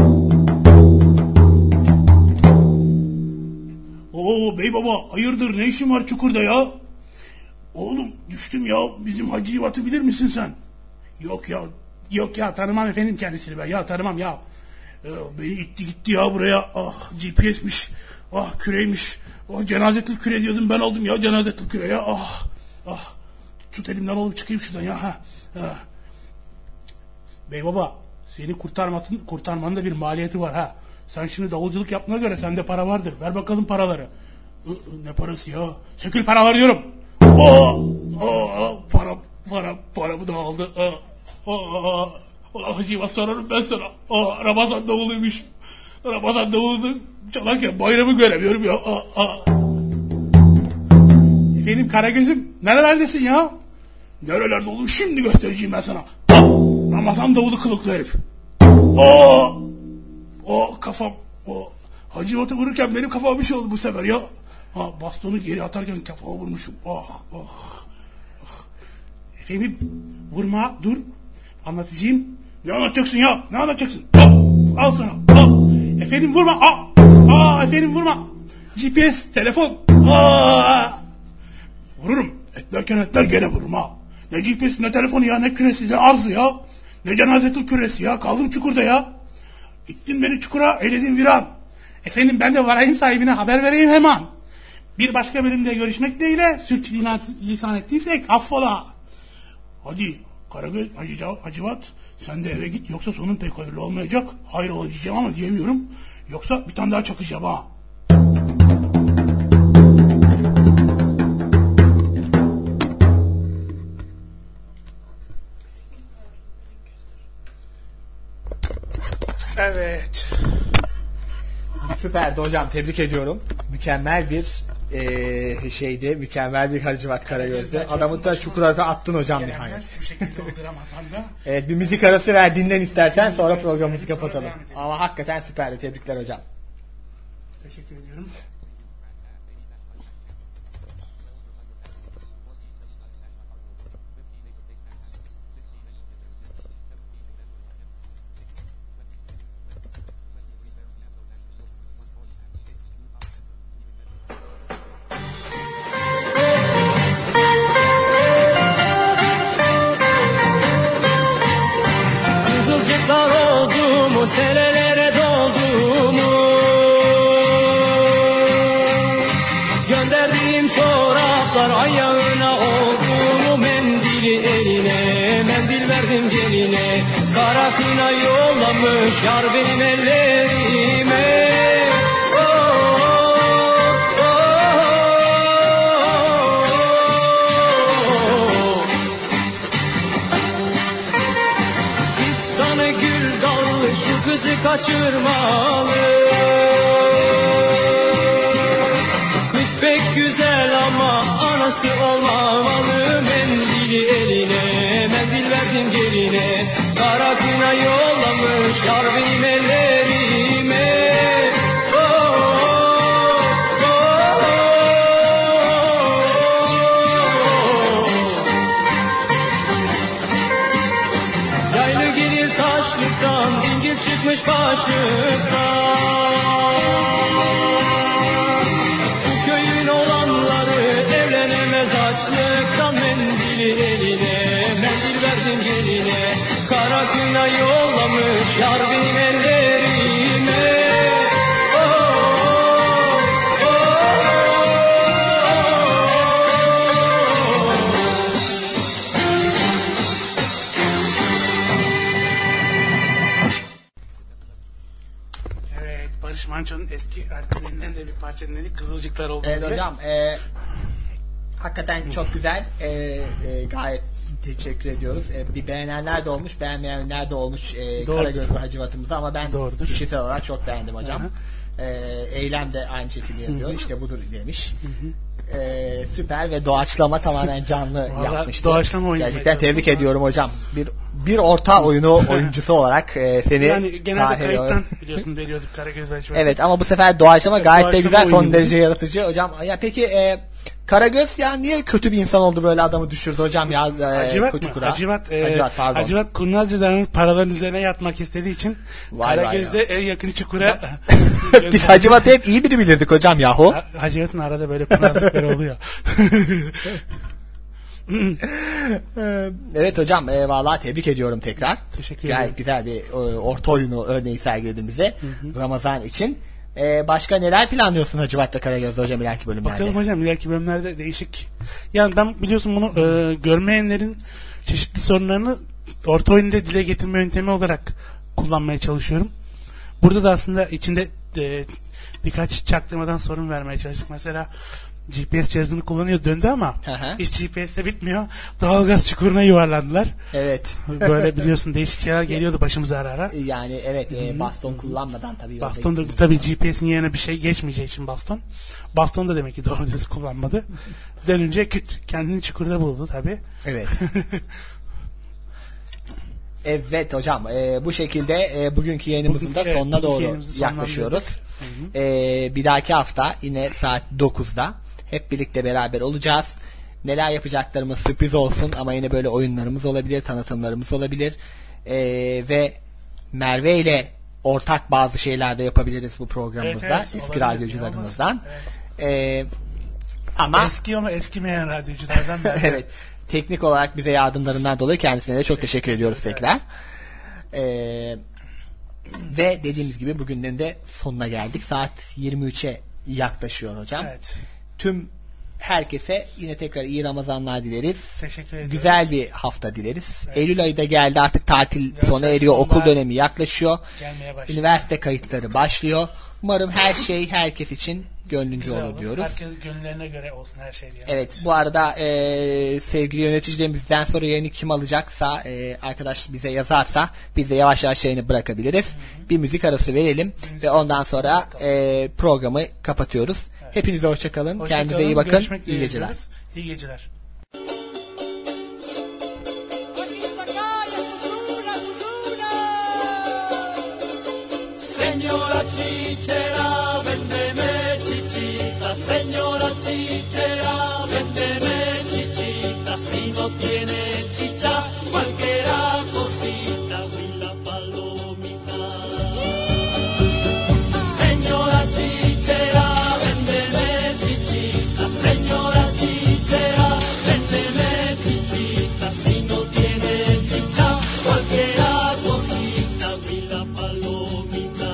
Bey baba hayırdır, ne işin var çukurda ya? Oğlum düştüm ya, bizim Hacı Yivat'ı bilir misin sen? Yok ya tanımam efendim kendisini ben ya, tanımam ya. Beni itti gitti ya buraya. GPS'miş, küreymiş. Cenazetli küre diyordum, ben oldum ya cenazetli küre ya. Tut elimden alıp çıkayım şuradan ya. Bey baba seni kurtarmanın da bir maliyeti var ha. Sen şimdi davulculuk yaptığına göre sende para vardır. Ver bakalım paraları. Ne parası ya? Sökül paraları diyorum. Paramı da aldı. Hacıma sorarım ben sana. Ramazan davuluymuş. Ramazan davulunu çalarken bayramı göremiyorum ya. Efendim Karagöz'üm, nerelerdesin ya? Nerelerde oğlum, şimdi göstereceğim ben sana. Ramazan davulu kılıklı herif. Kafam. Hacivat'a vururken benim kafama bir şey oldu bu sefer ya. Bastonu geri atarken kafama vurmuşum. Efendim, vurma, dur. Anlatacağım. Ne anlatacaksın ya? Ne anlatacaksın? Al sana. Efendim vurma. Efendim vurma. GPS, telefon. Vururum. Etlerken etler gene vururum ha. Ne GPS, ne telefonu ya, ne küresi, ne arzı ya. Ne cenazetul küresi ya. Kaldım çukurda ya. İttin beni çukura, eyledin viran. Efendim ben de varayım sahibine haber vereyim hemen. Bir başka bölümde görüşmek dileğiyle, sürçülisan ettiysek affola. Hadi Karagöz, Hacivat, sen de eve git, yoksa sonun pek hayırlı olmayacak. Hayrola diyeceğim ama diyemiyorum. Yoksa bir tane daha çakacağım ha. Evet. Süperdi hocam, tebrik ediyorum. Mükemmel bir şeydi, mükemmel bir Hacivat Karagöz'dü. Adamı da çukura attın hocam nihayet. Evet, bir müzik arası ver, dinlen istersen, sonra programımızı kapatalım. Ama hakikaten süperdi, tebrikler hocam. Teşekkür ediyorum. Senelere doldu mu? Gönderdiğim çoraplar ayağına oldu mu? Mendili eline, mendil verdim geline. Kara kına yollamış yar benim ellerime. Kızı kaçırmalı. Kız pek güzel ama anası olmamalı. Mendili eline, mendil verdim geline. Kara kına yollamış yar benim ellerime. Yaylı gelir taşlıktan, dingil çıkmış başlıktan. Bu köyün olanları evlenemez açlıktan. Mendili eline, mendil verdim geline. Kara kına yollamış yar benim ellerime. Barış Manço'nun eski albümlerinden de bir parça dinledik. Kızılcıklar oldu. Evet hocam, hakikaten çok güzel. Gayet teşekkür ediyoruz. Bir beğenenler de olmuş, beğenmeyenler de olmuş Karagöz ve Hacivat'ımızı, ama ben kişisel olarak çok beğendim hocam. Eylem de aynı şekilde yazıyor. İşte budur demiş. Süper ve doğaçlama tamamen canlı yapmıştı. Gerçekten tebrik ediyorum hocam. Bir orta oyunu oyuncusu olarak seni yani genelde kayıttan biliyorsun veriyorduk Karagöz ve Hacivat'ı. Evet, ama bu sefer doğaçlama gayet de güzel, son derece yaratıcı hocam. Ya peki Karagöz ya niye kötü bir insan oldu, böyle adamı düşürdü hocam ya? Hacivat Kurnazcı'dan paraların üzerine yatmak istediği için Karagöz de en yakın çukura. Biz Hacivat'ı hep iyi biri bilirdik hocam yahu. Hacivat'ın arada böyle kurnazlıkları oluyor. Evet hocam, vallahi tebrik ediyorum tekrar. Teşekkür ederim. Gayet güzel bir orta oyunu örneği sergiledin bize Ramazan için. Başka neler planlıyorsun Hacivat'ta Karagöz'de hocam ileriki bölümlerde? Bakalım hocam, ileriki bölümlerde değişik. Yani ben biliyorsun bunu görmeyenlerin çeşitli sorunlarını orta oyunda dile getirme yöntemi olarak kullanmaya çalışıyorum. Burada da aslında içinde birkaç çaktırmadan sorun vermeye çalıştık. Mesela GPS cihazını kullanıyor, döndü ama hiç GPS'te bitmiyor. Doğalgaz çukuruna yuvarlandılar. Evet. Böyle biliyorsun değişik şeyler geliyordu başımıza ara ara. Yani evet, baston kullanmadan tabii. Baston da tabii GPS'in yerine bir şey geçmeyeceği için baston. Baston da demek ki doğru düz kullanmadı. Dönünce kendini çukurda buldu tabii. Evet. Evet hocam, bu şekilde bugünkü yayınımızın da sonuna doğru yaklaşıyoruz. Bir dahaki hafta yine saat 9'da hep birlikte beraber olacağız. Neler yapacaklarımız sürpriz olsun ama yine böyle oyunlarımız olabilir, tanıtımlarımız olabilir. Ve Merve ile ortak bazı şeyler de yapabiliriz bu programımızda, eski olabilir, radyocularımızdan. Ama eskimeyen radyoculardan. Evet. Teknik olarak bize yardımlarından dolayı kendisine de çok teşekkür ediyoruz tekrar. Ve dediğimiz gibi bugünün de sonuna geldik. Saat 23'e yaklaşıyor hocam. Evet. Tüm herkese yine tekrar iyi Ramazanlar dileriz. Teşekkür ediyoruz. Güzel bir hafta dileriz. Evet. Eylül ayı da geldi, artık tatil sona eriyor, okul dönemi yaklaşıyor. Üniversite kayıtları başlıyor. Umarım her şey herkes için gönlünce olur diyoruz. Herkes gönüllerine göre olsun her şey diye. Evet, bu arada sevgili yöneticilerimizden sonra yayını kim alacaksa, arkadaş bize yazarsa biz de yavaş yavaş yayını bırakabiliriz. Bir müzik arası verelim ve ondan sonra programı kapatıyoruz. Evet. Hepinize hoşçakalın. Kendinize iyi bakın. İyi geceler. İyi geceler. Señora Chichera, véndeme chichita, señora Chichera, véndeme chichita, si no tiene chicha, cualquiera cosita, y la palomita. Señora Chichera, véndeme chichita, señora Chichera, véndeme chichita, si no tiene chicha, cualquiera cosita, y la palomita.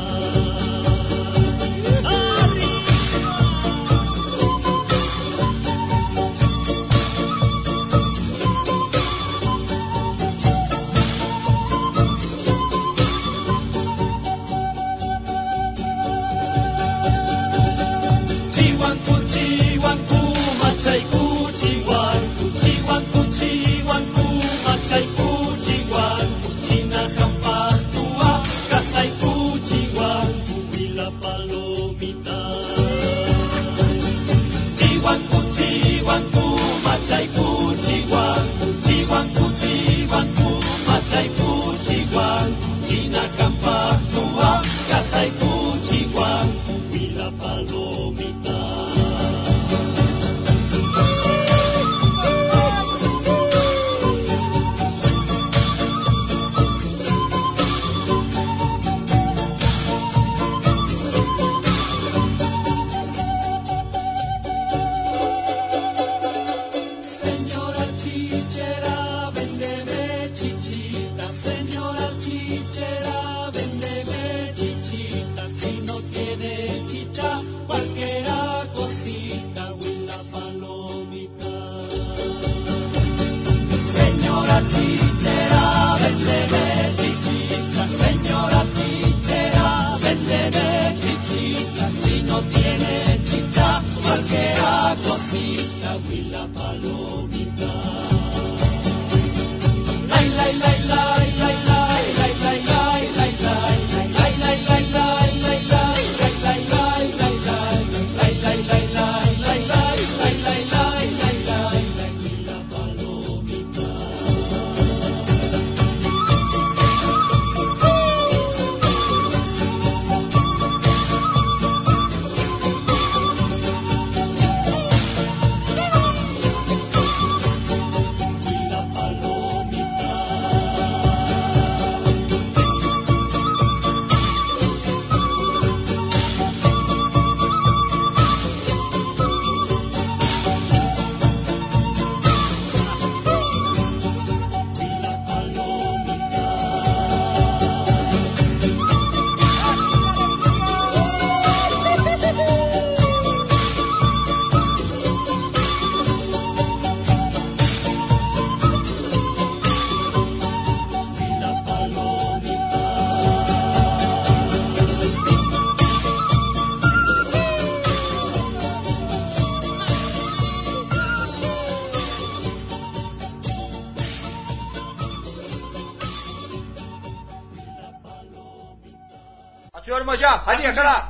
Atıyorum hocam. Hadi yakala.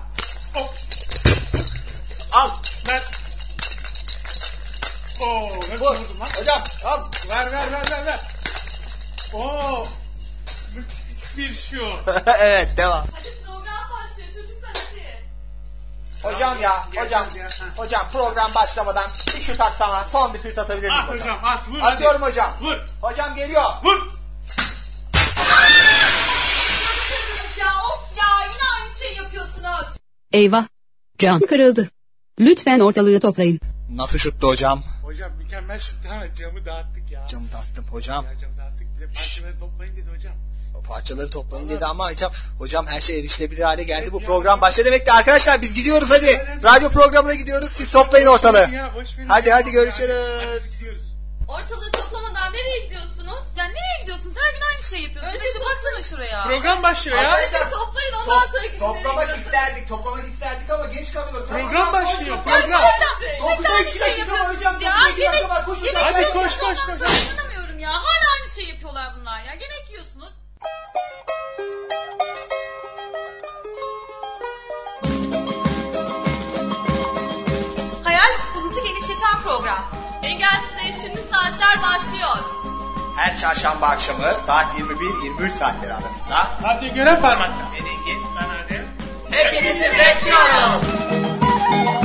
Al. Ver. Oo, ne vurdun lan? Hocam al. Ver. Oo. Müthiş bir şu. Evet devam. Hadi program başlıyor çocuklar hadi. Hocam ya. Hocam program başlamadan bir şut atsana. Son bir şut atabilir miyim At hocam at. Vur. Atıyorum hadi. hocam. Vur. Hocam geliyor. Vur. Ya of ya yine aynı şeyi yapıyorsunuz. Eyvah. Cam kırıldı. Lütfen ortalığı toplayın. Nasıl şuttu hocam? Hocam mükemmel şut ama camı dağıttık ya. Camı dağıttım hocam. Ya camı dağıttık. Bir de parçaları toplayın dedi hocam. O parçaları toplayın dedi ama hocam her şey erişilebilir hale geldi. Evet, bu program başladı demekti. Arkadaşlar biz gidiyoruz hadi. Radyo programına gidiyoruz. Siz toplayın ortalığı. Hadi görüşürüz. Hadi gidiyoruz. Ortalığı toplamadan nereye gidiyorsunuz? Ya nereye gidiyorsunuz? Her gün aynı şey yapıyorsunuz. Önce şu baksana şuraya. Program başlıyor ya. Arkadaşlar toplayın ondan sonra gidin. Toplamak isterdik ama geç kalıyoruz. Program başlıyor. Ya Program. Şimdi aynı şey yapıyorsunuz ya. Hadi koş. Anlamıyorum ya. Hala aynı şey yapıyorlar bunlar ya. Yemek yiyorsunuz. Hayal ufkunuzu genişleten program. Engelsiz Erişimli Saatler başlıyor. Her çarşamba akşamı saat 21-23 saatleri arasında. Hadi gören parmakla. Benim git. Ben hadi. Hepinizi bekliyoruz.